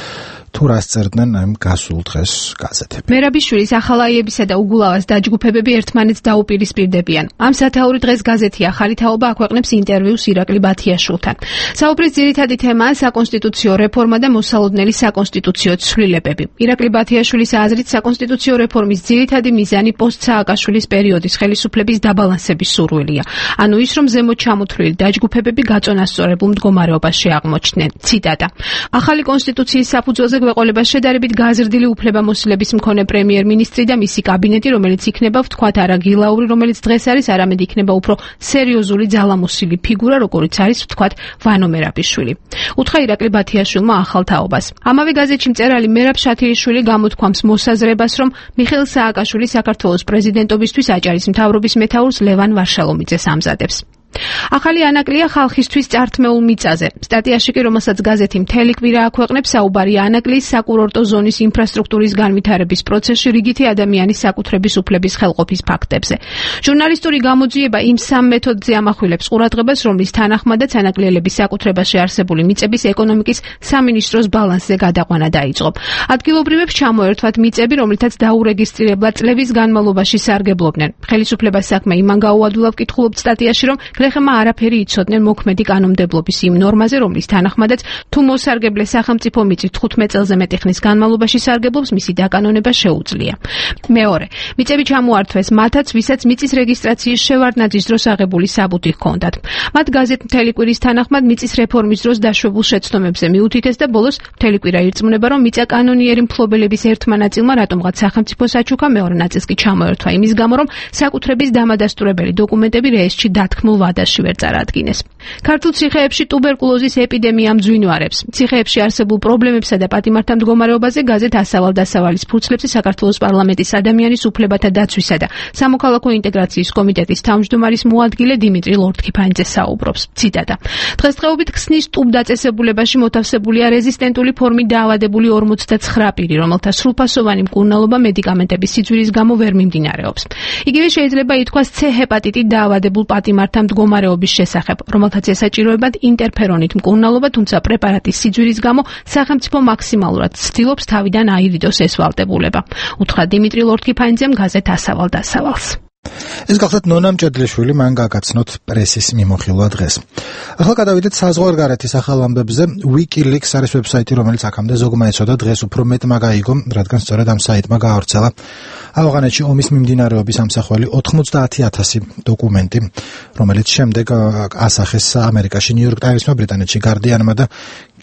თუ რას წერდნენ ამ გასულ დღეს გაზეთები. მერაბიშვილის ახალაიებისა და უგულავას დაჯგუფებები ერთმანეთს დაუპირისპირდებიან. ამ სათაური დღეს გაზეთი ახალი თაობა აქვეყნებს ინტერვიუს ირაკლი ბათიაშვილთან. საუბრის ძირითადი თემაა საკონსტიტუციო რეფორმა და მოსალოდნელი საკონსტიტუციო ცვლილებები. ირაკლი ბათიაშვილის აზრით საკონსტიტუციო რეფორმის ძირითადი მიზანი პოსტ-სააკაშვილის პერიოდის ხელისუფლების დაბალანსების სურვილია. ანუ ის, რომ ზემოთ ჩამოთვლილი დაჯგუფებები გაწონასწორებულ მდგომარეობაში აღმოჩნდნენ. ციტატა. ახალი კონსტიტუციის საფუძველზე გვეყოლება შედარებით გაზრდილი უფლებამოსილების მქონე პრემიერ-მინისტრი და მისი კაბინეტი, რომელიც იქნება ვთქვათ არა გილაური, რომელიც დღეს არის, არამედ იქნება უფრო სერიოზული ძალამოსილი ფიგურა, როგორიც არის ვთქვათ ვანო მერაბიშვილი. უთხრა ირაკლი ბათიაშვილმა ახალ თაობას. ამავე გაზეთში მწერალი მერაბ შათიშვილი გამოთქვამს მოსაზრებას, რომ მიხეილ სააკაშვილი საქართველოს პრეზიდენტობისთვის აჭარის მთავრობის მეთაურს ლევან ვარშალომიძეს ამზადებს. ახალი ანაკლია ხალხისთვის წართმეულ მიწაზე. სტატიაში კი, რომელსაც გაზეთი მთელი კვირა აქვეყნებს, საუბარია ანაკლიის საკურორტო ზონის ინფრასტრუქტურის განვითარების პროცესში რიგითი ადამიანის საკუთრების უფლების ხელყოფის ფაქტებზე. ჟურნალისტური გამოძიება იმ სამ მეთოდზე ამახვილებს ყურადღებას, რომლის თანახმადაც ანაკლიელების საკუთრებაში არსებული მიწების ეკონომიკის სამინისტროს ბალანსზე გადაყვანა დაიწყო. ადგილობრივებს ჩამოერთვათ მიწები, რომლითაც დაურეგისტრირებლად წლების განმავლობაში სარგებლობდნენ. ხელისუფლებას საქმე იმან გაუადვილა, ვკითხულობთ სტატიაში, რომ გლეხებმა არაფერი იცოდნენ მოქმედი კანონმდებლობის იმ ნორმაზე, რომლის თანახმადაც თუ მოსარგებლე სახელმწიფო მიწით 15 წელზე მეტი ხნის განმავლობაში სარგებლობს, მისი დაკანონება შეუძლია. მეორე, მიწები ჩამოართვეს მათაც, ვისაც მიწის რეგისტრაციის შევარდნაძის დროს აღებული საბუთი ჰქონდათ. მათ გაზეთ მთელი კვირის თანახმად მიწის რეფორმის დროს დაშვებულ შეცდომებზე მიუთითეს და ბოლოს მთელი კვირა ირწმუნება, რომ მიწა კანონიერი მფლობელების ერთმა ნაწილმა რატომღაც სახელმწიფოს აჩუქა, მეორე ნაწილს კი ჩამოერთვა იმის გამო, რომ საკუთრების დამადასტურებელი დოკუმენტები რეესტრში დათქმულ ვადაში ვერ წარადგინეს. ქართულ ციხეებში ტუბერკულოზის ეპიდემია მძვინვარებს. ციხეებში არსებულ პრობლემებსა და პატიმართა მდგომარეობაზე გაზეთ ასავალ-დასავალის ფურცლებზე საქართველოს პარლამენტის ადამიანის უფლებათა დაცვისა და სამოქალაქო ინტეგრაციის კომიტეტის თავმჯდომარის მოადგილე დიმიტრი ლორთქიფანიძე საუბრობს. ციტატა. დღესდღეობით ქსნის ტუბ დაწესებულებაში მოთავსებულია რეზისტენტული ფორმით დაავადებული 49 პირი, რომელთა სრულფასოვანი მკურნალობა მედიკამენტების სიძვირის გამო ვერ მიმდინარეობს. იგივე შეიძლება ითქვას C ჰეპატიტით დაავადებულ პატიმართა მდგომარეობის შესახებ, რომელთაც ესაჭიროებათ ინტერფერონით მკურნალობა, თუმცა პრეპარატის სიძვირის გამო სახელმწიფო მაქსიმალურად ცდილობს თავიდან აირიდოს ეს ვალდებულება. უთხრა დიმიტრი ლორთქიფანიძემ გაზეთ ასავალ-დასავალს. ეს გახლავთ ნონა მჭედლიშვილი, მან გაგაცნოთ პრესის მიმოხილვა დღეს. ახლა გადავიდეთ საზღვარგარეთის ახალ ამბებზე. WikiLeaks არის ვებსაიტი, რომელიც აქამდე ზოგმა ეცოდა, დღეს უფრო მეტმა გაიგო, რადგან სწორედ ამ საიტმა გაავრცელა ავღანეთში ომის მიმდინარეობის ამსახველი 90,000 დოკუმენტი, რომელიც შემდეგ ასახეს ამერიკაში ნიუ-იორკ ტაიმსმა, ბრიტანეთში გარდიანმა და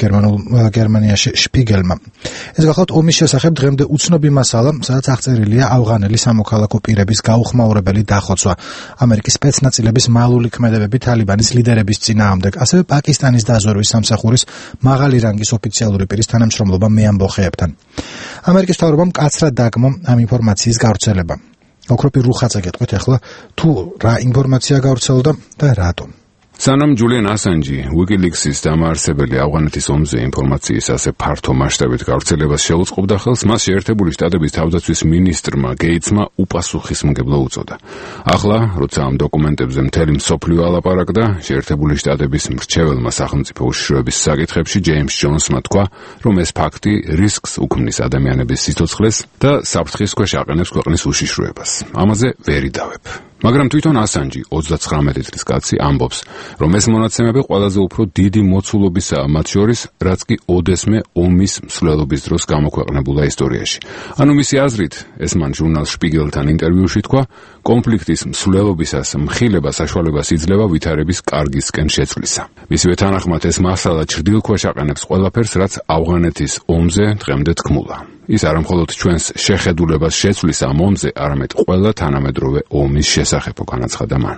გერმანიაში შპიგელმა. ეს გახლავთ ომის შესახებ დღემდე უცნობი მასალა, სადაც აღწერილია ავღანელი სამოქალაქო პირების გაუხმაურებელი დახოცვა, ამერიკის სპეცნაწილების მალული ქმედებები თალიბანის ლიდერების წინააღმდეგ, ასევე პაკისტანის დაზვერვის სამსახურის მაღალი რანგის ოფიციალური პირის თანამშრომლობა მეამბოხეებთან. ამერიკის მთავრობამ მკაცრად დაგმო ამ ინფორმაციის გავრცელება. ოქროპი რუხაძე გეტყვით ახლა თუ რა ინფორმაცია გავრცელდა და რატომ. სანამ ჯულიან ასანჯი, WikiLeaks-ის დამაარსებელი ავღანეთის ომზე ინფორმაციის ასე ფართო მასშტაბით გავრცელებას შეუწყობდა ხელს, მას შეერთებული შტატების თავდაცვის მინისტრმა გეიცმა უპასუხისმგებლო უწოდა. ახლა, როცა ამ დოკუმენტებზე მთელი მსოფლიო ალაპარაკდა, შეერთებული შტატების მრჩეველმა სახელმწიფო უშიშროების საკითხებში ჯეიმს ჯონსმა თქვა, რომ ეს ფაქტი რისკს უქმნის ადამიანების სიცოცხლეს და საფრთხის ქვეშ აყენებს ქვეყნის უშიშროებას. ამაზე ვერ იდავებ. მაგრამ თვითონ ასანჯი 39 წლის კაცი ამბობს, რომ ეს მონაცემები ყველაზე უფრო დიდი მოცულობისაა მათ შორის, რაც კი ოდესმე ომის მსვლელობის დროს გამოქვეყნებულა ისტორიაში. ანუ მისი აზრით, ეს მან ჟურნალ შპიგელთან ინტერვიუში თქვა, კონფლიქტის მსვლელობისას მხილება საშუალებას იძლევა ვითარების კარგისკენ შეცვლისა. მისივე თანახმად ეს მასალა ჩრდილქვეშ აყენებს ყველაფერს, რაც ავღანეთის ომზე დღემდე თქმულა. ის არამხოლოდ ჩვენს შეხედულებას შეცვლის ამ ომზე, არამედ ყველა თანამედროვე ომის შესახებ განაცხადა მან.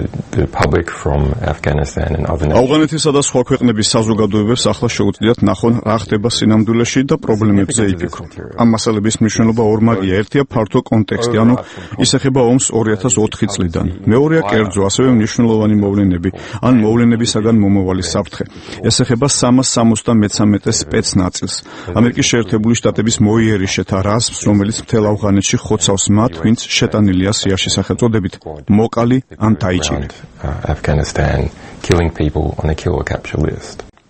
ავღანეთისა და სხვა ქვეყნების საზოგადოებებს ახლა შეუძლიათ ნახონ რა ხდება სინამდვილეში და პრობლემებზე იფიქრონ. ამ მასალების მნიშვნელობა ორმაგია. ერთია ფართო კონტექსტი, ანუ ის ეხება ომს 2004 წლიდან. მეორეა კერძო, ასევე მნიშვნელოვანი მოვლენები, ან მოვლენებისაგან მომავალი საფრთხე. ეს ეხება 373 სპეცნაწილს. ამერიკის შეერთებული შტატების იერიშეთა რასპს, რომელიც მთელ ავღანეთში ხოცავს მათ, ვინც შეტანილია სიაში სახელწოდებით მოკალი ან დაიჭირე.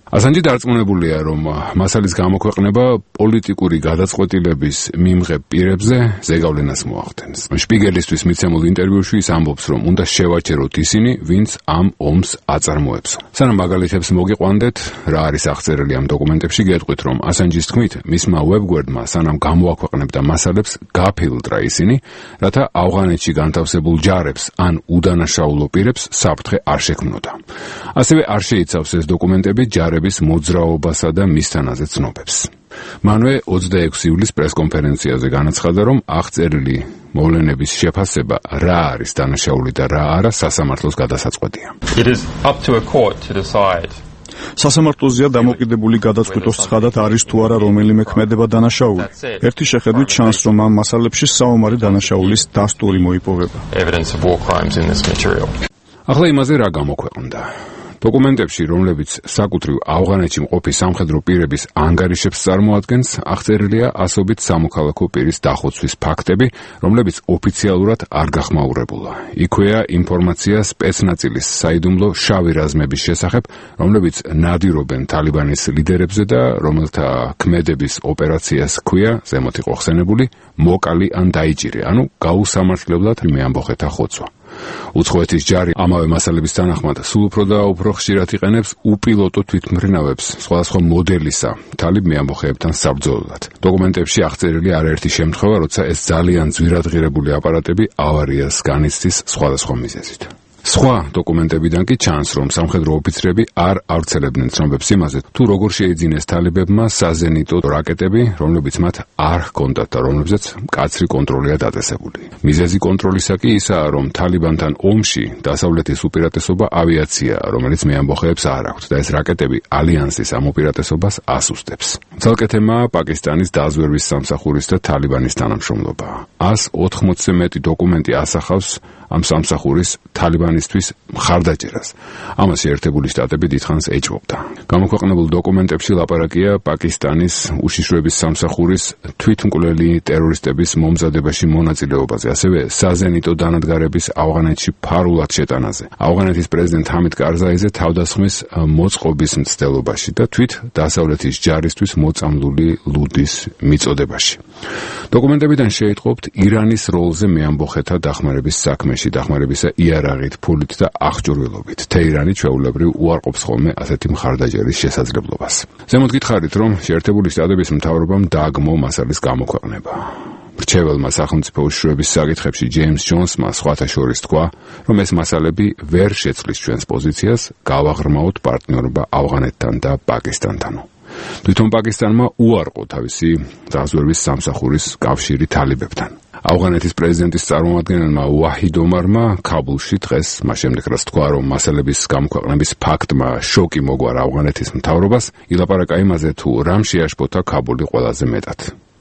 ასანჯი დარწმუნებულია, რომ მასალის გამოქვეყნება პოლიტიკური გადაწყვეტილების მიმღებ პირებზე ზეგავლენას მოახდენს. შპიგელისთვის მიცემულ ინტერვიუში ის ამბობს, რომ უნდა შევაჩეროთ ისინი, ვინც ამ ომს აწარმოებს. სანამ მაგალითებს მოგიყვანდეთ, რა არის აღწერილი ამ დოკუმენტებში, გეტყვით, რომ ასანჯის თქმით, მისმა ვებგვერდმა სანამ გამოაქვეყნებდა მასალებს, გაფილტრა ისინი, რათა ავღანეთში განთავსებულ ჯარებს ან უდანაშაულო პირებს საფრთხე არ შექმნოდა. ასევე არ შეიცავს ეს დოკუმენტები ჯარების მოძრაობასა და მისთანაზე ცნობებს. მანვე 26 ივლისს პრესკონფერენციაზე განაცხადა, რომ აღწერილი მოვლენების შეფასება რა არის დანაშაული და რა არა სასამართლოს გადასაწყვეტია. It is up to a court to decide. სასამართლოზეა დამოკიდებული გადაწყვიტოს ცხადად არის თუ არა რომელიმე ქმედება დანაშაული. ერთი შეხედვით ჩანს, რომ ამ მასალებში საომარი დანაშაულის დასტური მოიპოვება. Evidence of war crimes in this material. ახლა იმაზე რა გამოქვეყნდა. დოკუმენტებში, რომლებიც საკუთრივ ავღანეთში მყოფი სამხედრო პირების ანგარიშებს წარმოადგენს, აღწერილია ასობით სამოქალაქო პირის დახოცვის ფაქტები, რომლებიც ოფიციალურად არ გახმაურებულა. იქვეა ინფორმაცია სპეცნაცილის საიდუმლო შავი რაზმების შესახებ, რომლებიც ნადირობენ თალიბანის ლიდერებზე და რომელთა ქმედების ოპერაციას ჰქვია, ზემოთ იყო ხსენებული, მოკალი ან დაიჭირე, ანუ გაუსამართლებლად მეამბოხეთა ხოცვა. უცხოეთის ჯარი ამავე მასალების თანახმად სულ უფრო და უფრო ხშირად იყენებს უპილოტო თვითმფრინავებს სხვადასხვა მოდელისა თალიბ მეამბოხეებთან საბრძოლოდ. დოკუმენტებში აღწერილი არაერთი შემთხვევა, როცა ეს ძალიან ძვირადღირებული აპარატები ავარიას განიცდის სხვადასხვა მიზეზით. სხვა დოკუმენტებიდან კი ჩანს, რომ სამხედრო ოფიცრები არ ავრცელებდნენ ცნობებს იმაზე, თუ როგორ შეიძინეს თალებებმა საზენიტო რაკეტები, რომლებიც მათ არ ჰქონდათ და რომლებზეც მკაცრი კონტროლია დაწესებული. მიზეზი კონტროლისა კი ისაა, რომ თალიბანთან ომში დასავლეთის უპირატესობა ავიაცია, რომელიც მეამბოხეებს არ აქვთ და ეს რაკეტები ალიანსის ამ უპირატესობას ასუსტებს. ცალკე თემაა პაკისტანის დაზვერვის სამსახურის და თალიბანის თანამშრომლობა. 180-ზე მეტი დოკუმენტი ასახავს ამ სამსახურის თალიბანისთვის მხარდაჭერას. ამას შეერთებული შტატები დიდხანს ეჭვობდა. გამოქვეყნებულ დოკუმენტებში ლაპარაკია პაკისტანის უშიშროების სამსახურის თვითმკვლელი ტერორისტების მომზადებაში მონაწილეობაზე, ასევე საზენიტო დანადგარების ავღანეთში ფარულად შეტანაზე, ავღანეთის პრეზიდენტ ჰამიდ კარზაიზე თავდასხმის მოწყობის მცდელობაში და თვით დასავლეთის ჯარისთვის მოწამლული ლუდის მიწოდებაში. დოკუმენტებიდან შეიტყობთ ირანის როლზე მეამბოხეთა დახმარების საქმეში, დახმარებისა იარაღით, ფულით და აღჭურვილობით. თეირანი ჩვეულებრივ უარყოფს ხოლმე ასეთი მხარდაჭერის შესაძლებლობას. ზემოთ გითხარით, რომ შეერთებული შტატების მთავრობამ დააგმო მასალის გამოქვეყნება. მრჩეველმა სახელმწიფო უშიშროების საკითხებში ჯეიმს ჯონსმა სხვათა შორის თქვა, რომ ეს მასალები ვერ შეცვლის ჩვენს პოზიციას, გავაღრმაოთ პარტნიორობა ავღანეთთან და პაკისტანთან. თვითონ პაკისტანმა უარყო თავისი დაზვერვის სამსახურის კავშირი თალიბებთან. ავღანეთის პრეზიდენტის წარმომადგენელმა ვაჰიდ ომარმა ქაბულში დღეს მას შემდეგ რაც თქვა, რომ მასალების გამოქვეყნების ფაქტმა შოკი მოგვარა ავღანეთის მთავრობას, ილაპარაკა იმაზე, თუ რამ შეაშფოთა ქაბული ყველაზე მეტად.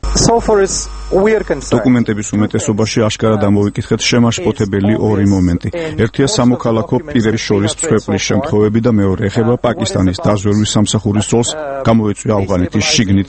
დოკუმენტების უმეტესობაში აშკარად ამოვიკითხეთ შემაშფოთებელი ორი მომენტი. ერთია სამოქალაქო პირების შორის მსხვერპლის შემთხვევები და მეორე ეხება პაკისტანის დაზვერვის სამსახურის როლს გამოეწვია ავღანეთის შიგნით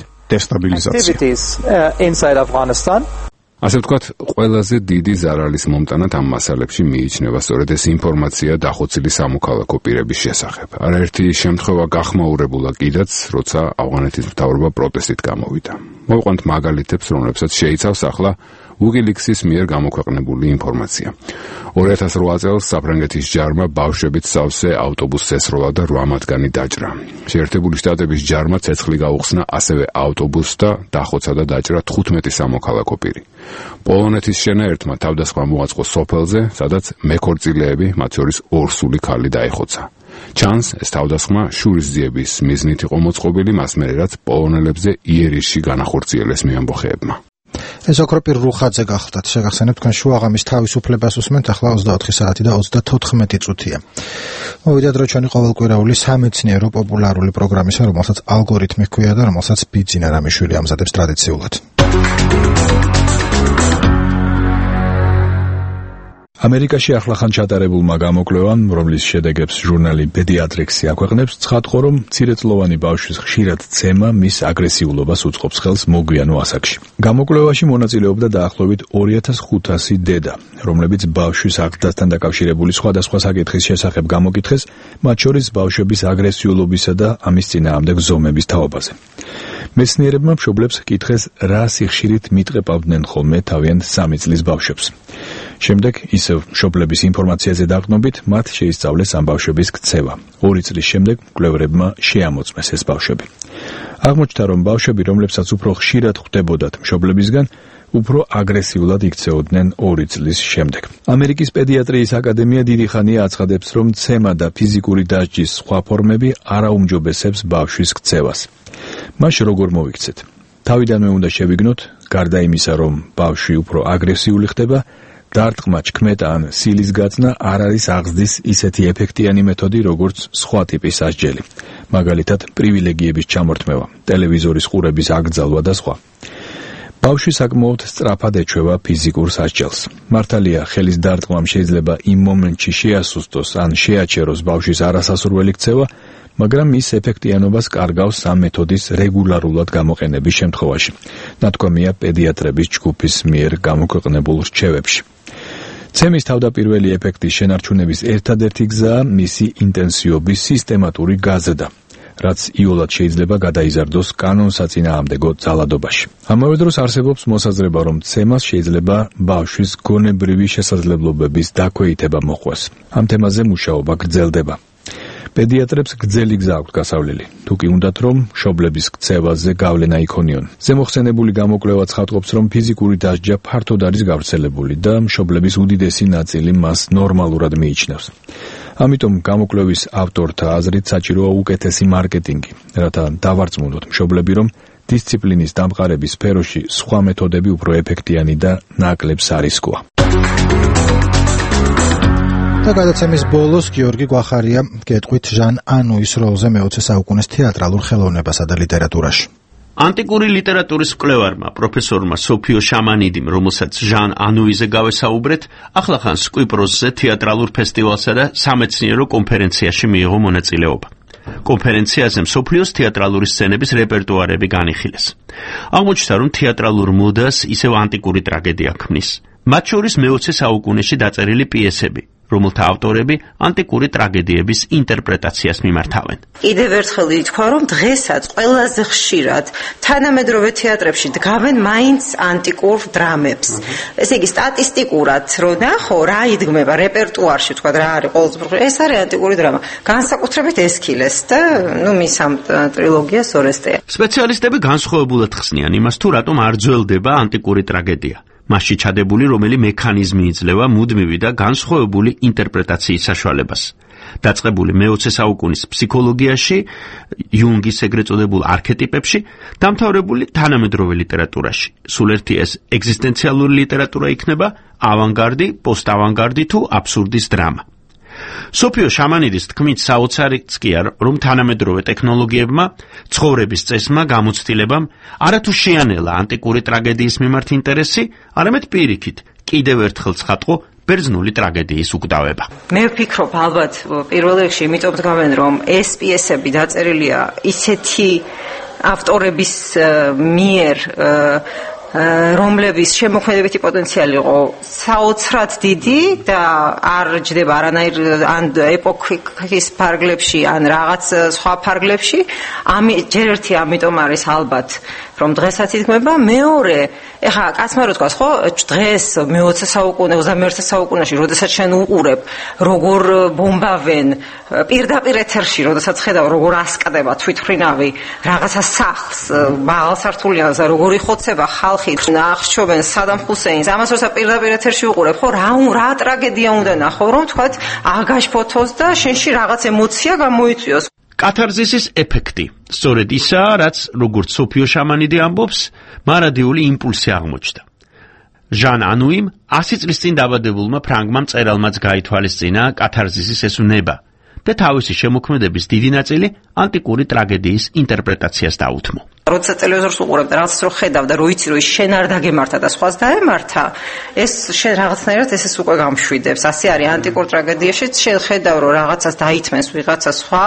დესტაბილიზაცია. ასე ვთქვათ, ყველაზე დიდი ზარალის მომტანად ამ მასალებში მიიჩნევა სწორედ ეს ინფორმაცია დახოცილი სამოქალაქო პირების შესახებ. არაერთი შემთხვევა გახმაურებულა კიდაც, როცა ავღანეთის მთავრობა პროტესტით გამოვიდა. მოვიყვანთ მაგალითებს, რომლებსაც შეიცავს ახლა WikiLeaks-ის მიერ გამოქვეყნებული ინფორმაცია. 2008 წელს საფრანგეთის ჯარმა ბავშვებით სავსე ავტობუსს ესროლა და 8 მათგანი დაჭრა. შეერთებული შტატების ჯარმა ცეცხლი გაუხსნა ასევე ავტობუსს და დახოცა და დაჭრა 15 სამოქალაქო პირი. პოლონეთის შენაერთმა თავდასხმა მოაწყო სოფელზე, სადაც მეკორწილეები, მათ შორის ორსული ქალი დაეხოცა. ჩანს, ეს თავდასხმა შურისძიების მიზნით იყო მოწყობილი, მას მერე რაც პოლონელებზე იერიშში განახორციელეს მეამბოხეებმა. ეს ოქროპირ რუხაძე გახლდათ, შეგახსენებთ თქვენ შუაღამის თავისუფლებას უსმენთ, ახლა 24 საათი და 34 წუთია. მოვიდათ რა ჩვენი ყოველკვირეული სამეცნიერო პოპულარული პროგრამისა, რომელსაც ალგორითმი ჰქვია და რომელსაც ბიძინა რამიშვილი ამზადებს ტრადიციულად. ამერიკაში ახლახან ჩატარებულმა გამოკვლევამ, რომლის შედეგებს ჟურნალი Pediatrics აქვეყნებს, ცხადყო, რომ მცირეწლოვანი ბავშვის ხშირად ცემა მის აგრესიულობას უწყობს ხელს მოგვიანო ასაკში. გამოკვლევაში მონაწილეობდა დაახლოებით 2500 დედა, რომლებიც ბავშვის აღზრდასთან დაკავშირებული სხვადასხვა საკითხის შესახებ გამოკითხეს, მათ შორის ბავშვების აგრესიულობისა და ამის წინააღმდეგ ზომების თაობაზე. მეცნიერებმა მშობლებს კითხეს, რა სიხშირით მიტყეპავდნენ ხოლმე თავიანთ 3 წლის ბავშვებს. შემდეგ ისევ მშობლების ინფორმაციაზე დაყრდნობით, მათ შეისწავლეს ამ ბავშვების ქცევა. 2 წლის შემდეგ მკვლევრებმა შეამოწმეს ეს ბავშვები. აღმოჩნდა, რომ ბავშვები, რომლებსაც უფრო ხშირად ხვდებოდათ მშობლებისგან, უფრო აგრესიულად იქცეოდნენ 2 წლის შემდეგ. ამერიკის პედიატრიის აკადემია დიდი ხანია აცხადებს, რომ ცემა და ფიზიკური დასჯის სხვა ფორმები არაუმჯობესებს ბავშვის ქცევას. მას როგორ მოვიქცეთ? თავიდანვე უნდა შევიგნოთ, გარდა იმისა, რომ ბავშვი უფრო აგრესიული ხდება, დარტყმა, ჩქმეტა ან სილის გაწნა არ არის აღზრდის ისეთი ეფექტიანი მეთოდი, როგორც სხვა ტიპის სასჯელი. მაგალითად, პრივილეგიების ჩამორთმევა, ტელევიზორის ყურების აკრძალვა და სხვა. ბავშვი საკმაოდ სწრაფად ეჩვევა ფიზიკურ სასჯელს. მართალია, ხელის დარტყმამ შეიძლება იმ მომენტში შეასუსტოს ან შეაჩეროს ბავშვის არასასურველი ქცევა, მაგრამ ის ეფექტიანობას კარგავს ამ მეთოდის რეგულარულად გამოყენების შემთხვევაში. ნათქვამია პედიატრების ჯგუფის მიერ გამოქვეყნებულ რჩევებში. ცემის თავდაპირველი ეფექტის შენარჩუნების ერთადერთი გზაა მისი ინტენსივობის სისტემატური გაზრდა, რაც იოლად შეიძლება გადაიზარდოს კანონსაწინააღმდეგო ძალადობაში. ამავე დროს არსებობს მოსაზრება, რომ ცემას შეიძლება ბავშვის გონებრივი შესაძლებლობების დაქვეითება მოჰყვეს. ამ თემაზე მუშაობა გრძელდება. პედიატრებს გრძელი გზა აქვთ გასავლელი. თუ კი უნდათ, რომ მშობლების ქცევაზე გავლენა იქონიონ. ზემოხსენებული გამოკვლევა ცხადყოფს, რომ ფიზიკური დასჯა ფართოდ არის გავრცელებული და მშობლების უდიდესი ნაწილი მას ნორმალურად მიიჩნევს. ამიტომ გამოკვლევის ავტორთა აზრით საჭიროა უკეთესი მარკეტინგი, რათა დავარწმუნოთ მშობლები, რომ დისციპლინის დამყარების სფეროში სხვა მეთოდები უფრო ეფექტიანი და ნაკლებ სარისკოა. და გადაცემის ბოლოს გიორგი გვახარია გეტყვით ჟან ანუის როლზე მე-20 საუკუნის თეატრალურ ხელოვნებასა და ლიტერატურაში. ანტიკური ლიტერატურის მკვლევარმა პროფესორმა სოფიო შამანიდიმ, რომელსაც ჟან ანუიზე გავესაუბრეთ, ახლახან სკვიპროსზე თეატრალურ ფესტივალსა და სამეცნიერო კონფერენციაში მიიღო მონაწილეობა. კონფერენციაზე მსოფლიოს თეატრალური სცენების რეპერტუარები განიხილეს. აღმოჩნდა, რომ თეატრალურ მოდას ისევ ანტიკური ტრაგედია ქმნის. მათ შორის მე-20 საუკუნეში დაწერილი პიესები, რომელთა ავტორები ანტიკური ტრაგედიების ინტერპრეტაციას მიმართავენ. კიდევ ერთხელ ითქვა, რომ დღესაც ყველაზე ხშირად თანამედროვე თეატრებში დგავენ მაინც ანტიკურ დრამებს. ესე იგი, სტატისტიკურად რო ნახო, რა იდგმება რეპერტუარში, თქვა რა არის ყველაზე უფრო, ეს არის ანტიკური დრამა. განსაკუთრებით ესქილეს და მის ამ ტრილოგიას ორესტეა. სპეციალისტები განსხვავებულად ხსნიან იმას, თუ რატომ არ ძველდება ანტიკური ტრაგედია. მასში ჩადებული რომელი მექანიზმი იძლევა მუდმივი და განსხვავებული ინტერპრეტაციის საშუალებას. დაწყებული მე-20 საუკუნის ფსიქოლოგიაში, იუნგის ეგრეთ წოდებულ არქეტიპებში, დამთავრებული თანამედროვე ლიტერატურაში. სულ ერთი ეს ეგზისტენციალური ლიტერატურა იქნება, ავანგარდი, პოსტავანგარდი თუ აბსურდის დრამა. სოფიო შამანიდის თქმით, საოცარიც კი არ, რომ თანამედროვე ტექნოლოგიებმა, ცხოვრების წესმა, გამოცდილებამ არათუ შეანელა ანტიკური ტრაგედიის მიმართ ინტერესი, არამედ პირიქით, კიდევ ერთხელ ცხადყო ბერძნული ტრაგედიის უკდავება. მე ვფიქრობ, ალბათ პირველ რიგში იმიტომ დგავენ, რომ ეს პიესები დაწერილია ისეთი ავტორების მიერ, რომლების შემოქმედებითი პოტენციალი იყო საოცრად დიდი და არ ჯდება არანაირ ან ეპოქის ფარგლებში ან რაღაც სხვა ფარგლებში. ჯერ ერთი ამიტომ არის ალბათ, რომ დღესაც იდგმება. მეორე, ეხლა კაცმა რო თქვას, ხო, დღეს მე-20 საუკუნე, 21 საუკუნეში, როდესაც შენ უყურებ, როგორ ბომბავენ პირდაპირ ეთერში, როდესაც ხედავ, როგორ ასკდება თვითმფრინავი რაღაცა სახლს, მაღალსართულიანს და როგორ იხოცება ხალხი, აღსჩობენ სადამ ჰუსეინს, ამას როცა პირდაპირ ეთერში უყურებ, ხო, რა ტრაგედია უნდა ნახო, რომ თქვათ აგაშფოთოს და შენში რაღაც ემოცია გამოიწვიოს. კათარზისის ეფექტი სწორედ ისაა, რაც როგორც სოფიო შამანიდი ამბობს, მარადიული იმპულსი აღმოჩნდა. ჟან ანუიმ 100 წლის წინ დაბადებულმა ფრანგმა მწერალმაც გაითვალისწინა კათარზისის ეს უნება. და თავისი შემოქმედების დიდი ნაწილი ანტიკური ტრაგედიის ინტერპრეტაციას დაუთმო. როცა ტელევიზორს უყურებ და რაღაცას რო ხედავ და რო იცი რომ ის შენ არ დაგემართა და სხვას დაემართა, ეს შენ რაღაცნაირად ესეც უკვე გამშვიდებს. ასე არის ანტიკურ ტრაგედიაშიც შენ ხედავ რომ რაღაცას დაითმენს ვიღაცა სხვა,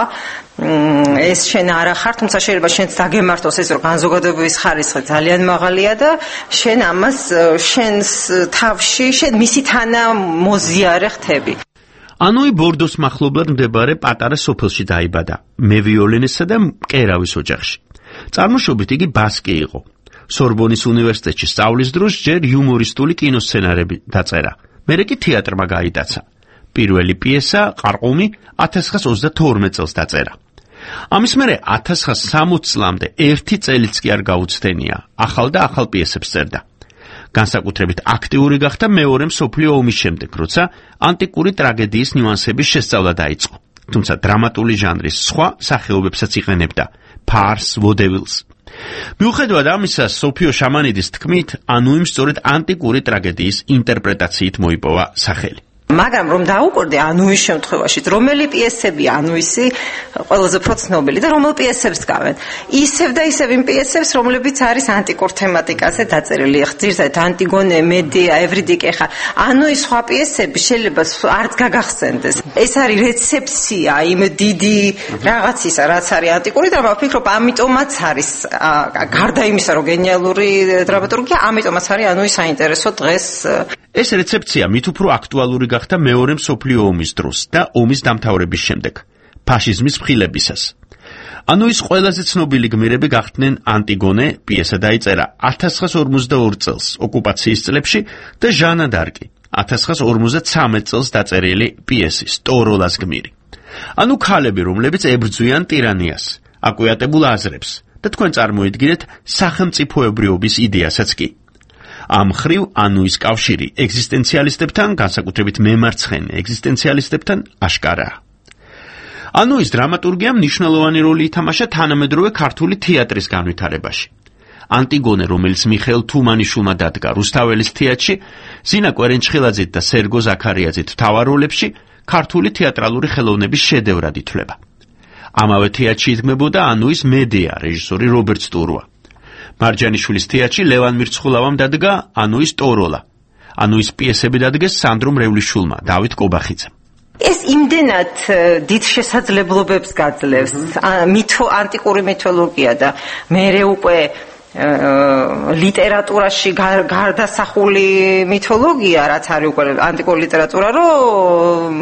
ეს შენ არ ახარ, თუმცა შეიძლება შენც დაგემართოს ეს რომ განზოგადებების ხარისხი ძალიან მაღალია და შენ ამას შენს თავში შენ მისი თანა მოზიარე ხთები. ანუი ბორდოს მახლობლად მდებარე პატარა სოფელში დაიბადა, მევიოლენესა და მკერავის ოჯახში. წარმოშობით იგი ბასკი იყო. სორბონის უნივერსიტეტში სწავლის დროს ჯერ იუმორისტული კინოსცენარები დაწერა. მერე კი თეატრმა გაიტაცა. პირველი პიესა ყარყუმი 1932 წელს დაწერა. ამის მერე 1960 წლამდე ერთი წელიც კი არ გაუცდენია, ახალ და ახალ პიესებს წერდა. განსაკუთრებით აქტიური გახდა მეორე მსოფლიო ომის შემდეგ, როცა ანტიკური ტრაგედიის ნიუანსების შესწავლა დაიწყო. თუმცა დრამატული ჟანრის სხვა სახეობებსაც იყენებდა, ფარს, ვოდებილს. მიუხედავად ამისა, სოფიო შამანიდის თქმით, ანუიმ სწორედ ანტიკური ტრაგედიის ინტერპრეტაციით მოიპოვა სახელი. მაგრამ რომ დაუკვირდე ანუის შემთხვევაში, რომელი პიესები ანუისი ყველაზე უფრო ცნობილი და რომელ პიესებს გავენ. ისევ და ისევ იმ პიესებს, რომლებიც არის ანტიკურ თემატიკაზე დაწერილი. ხშირად ანტიგონე, მედეა, ევრიდიკე ხა. ანუის სხვა პიესები შეიძლება არც გაგახსენდეს. ეს არის რეცეფცია იმ დიდი რაღაცისა, რაც არის ანტიკური და ვფიქრობ, ამიტომაც არის გარდა იმისა, რომ გენიალური დრამატურგია, ამიტომაც არის ანუი საინტერესო დღეს. ეს რეცეფცია მით უფრო აქტუალური გახდა მეორე მსოფლიო ომის დროს და ომის დამთავრების შემდეგ, ფაშიზმის მხილებისას. ანუის ყველაზე ცნობილი გმირები გახდნენ ანტიგონე, პიესა დაიწერა 1942 წელს ოკუპაციის წლებში და ჟანა დარკი 1953 წელს დაწერილი პიესი სტოროლას გმირი. ანუ ქალები, რომლებიც ებრძვიან ტირანიას, აკვიატებულ აზრებს და თქვენ წარმოიდგინეთ სახელმწიფოებრიობის იდეასაც კი. ამ ხრივ ანუის კავშირი ეგზისტენციალისტებთან, განსაკუთრებით მემარცხენე ეგზისტენციალისტებთან აშკარაა. ანუის დრამატურგიამ მნიშვნელოვანი როლი ითამაშა თანამედროვე ქართული თეატრის განვითარებაში. ანტიგონე, რომელიც მიხეილ თუმანიშვილმა დადგა რუსთაველის თეატრში, ზინა კვერენჩხილაძით და სერგო ზაქარიაძით მთავარ როლებში, ქართული თეატრალური ხელოვნების შედევრად ითვლება. ამავე თეატრში იდგმებოდა ანუის მედეა, რეჟისორი რობერტ სტურვა. მარჯანიშვილის თეატრში ლევან მირცხულავამ დადგა ანუის ტოროლა. ანუის პიესები დადგეს სანდრო მრევლიშვილმა, დავით კობახიძემ. ეს იმდენად დიდ შესაძლებლობებს გაძლევს ანტიკური მითოლოგია და მერე უკვე ლიტერატურაში გარდასახული მითოლოგია, რაც არის უკვე ანტიკური ლიტერატურა, რომ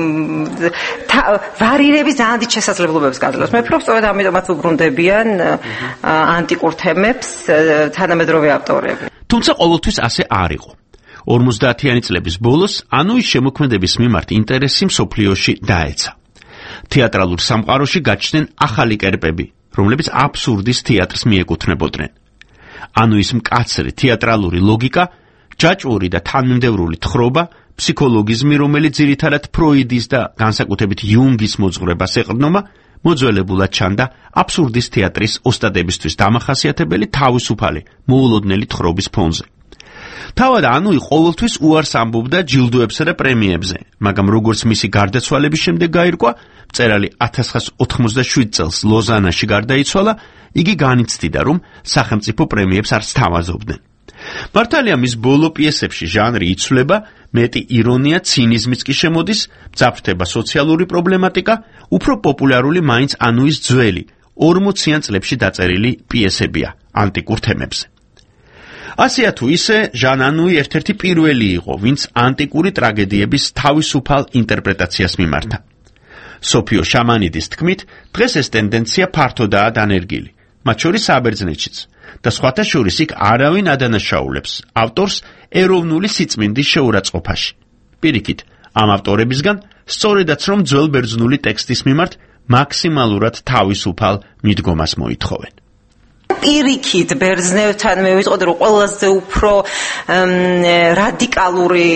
ვარირების ძალიან დიდ შესაძლებლობებს გაძლევს. მე ვფიქრობ, სწორედ ამიტომაც უბრუნდებიან ანტიკურ თემებს თანამედროვე ავტორები. თუმცა ყოველთვის ასე არ იყო. 50-იანი წლების ბოლოს ანუის შემოქმედების მიმართ ინტერესი მსოფლიოში დაეცა. თეატრალურ სამყაროში გაჩნდნენ ახალი კერპები, რომლებიც აბსურდის თეატრს მიეკუთვნებოდნენ. ანუის მკაცრი თეატრალური ლოგიკა, ჯაჭვური და თანმიმდევრული თხრობა, ფსიქოლოგიზმი, რომელიც ძირითადად ფროიდის და განსაკუთრებით იუნგის მოძღვრებას ეყრდნობა, მოძველებულად ჩანდა აბსურდის თეატრის ოსტადებისთვის დამახასიათებელი თავისუფალი, მოულოდნელი თხრობის ფონზე. თავად ანუი ყოველთვის უარს ამბობდა ჯილდოებსა და პრემიებზე, მაგრამ როგორც მისი გარდაცვალების შემდეგ გაირკვა, მწერალი 1987 წელს ლოზანაში გარდაიცვალა, იგი განიცდიდა, რომ სახელმწიფო პრემიებს არ სთავაზობდნენ. მართალია მის ბოლო პიესებში ჟანრი იცვლება, მეტი ირონია, ცინიზმიც კი შემოდის, მძაფრდება სოციალური პრობლემატიკა, უფრო პოპულარული მაინც ანუის ძველი 40-იან წლებში დაწერილი პიესებია ანტიკურ თემებზე. ასეა თუ ისე, ჟან ანუი ერთ-ერთი პირველი იყო, ვინც ანტიკური ტრაგედიების თავისუფალ ინტერპრეტაციას მიმართა. სოფიო შამანიდის თქმით, დღეს ეს ტენდენცია ფართოდაა დანერგილი, მათ შორის საბერძნეთშიც, და სხვათა შორის იქ არავინ ადანაშაულებს ავტორს ეროვნული სიწმინდის შეურაცხყოფაში. პირიქით, ამ ავტორებისგან სწორედაც რომ ძველ ბერძნული ტექსტის მიმართ მაქსიმალურად თავისუფალ მიდგომას მოითხოვენ. პირიქით ბერძნევთან მე ვიტყოდი, რომ ყველაზე უფრო რადიკალური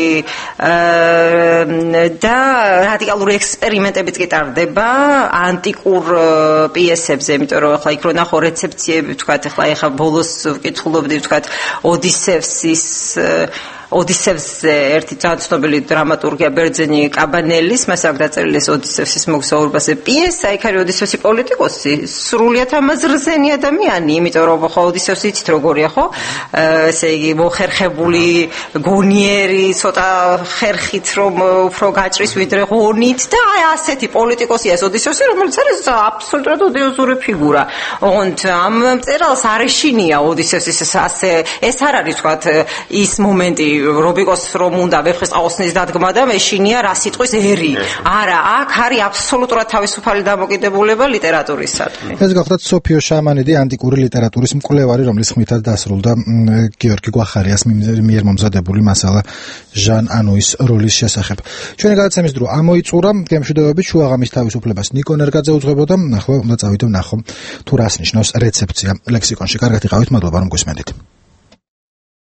და რადიკალური ექსპერიმენტებიც კი ტარდება ანტიკურ პიესებზე, იმიტომ რომ ახლა იქ რო ნახო რეცეფციები, ვთქვათ, ახლა ბოლოს ვკითხულობდი, ვთქვათ, ოდისევსის ოდისევსზე ერთი ძალიან ცნობილი დრამატურგია ბერძენი კაბანელის, მას აქვს დაწერილი ეს ოდისევსის მოგზაურობაზე პიესა, იქ არის ოდისევსი პოლიტიკოსი, სრულიად ამაზრზენი ადამიანი, იმიტომ რომ ხო ოდისევსი იცით როგორია, ხო? ესე იგი მოხერხებული, გონიერი, ცოტა ხერხით რომ უფრო გაჭრის ვიდრე ღონით და აი ასეთი პოლიტიკოსია ეს ოდისევსი, რომელიც არის აბსოლუტურად ოდიოზური ფიგურა. ოღონდ ამ მწერალს არ ეშინია ოდისევსის ასე ეს არ არის ვთქვათ ის მომენტი რობიკოს რომ უნდა ვეფხის ყაოსნის დადგმა და მეშინია რა სიტყვის ერი. არა, აქ არის აბსოლუტურად თავისუფალი დამოკიდებულება ლიტერატურისადმი. ეს გახლავთ სოფიო შამანიდი, ანტიკური ლიტერატურის მკვლევარი, რომლის ხმითაც დასრულდა გიორგი გვახარიას მიერ მომზადებული მასალა ჟან ანუის როლის შესახებ. ჩვენი გადაცემის დრო ამოიწურა, გემშვიდობებით შუაღამის თავისუფლებას ნიკო ნერგაძე უძღვებოდა. ახლა უნდა წავიდე ვნახო თუ რას ნიშნავს რეცეფცია ლექსიკონში. კარგად იყავით, მადლობა რომ გვისმენდით.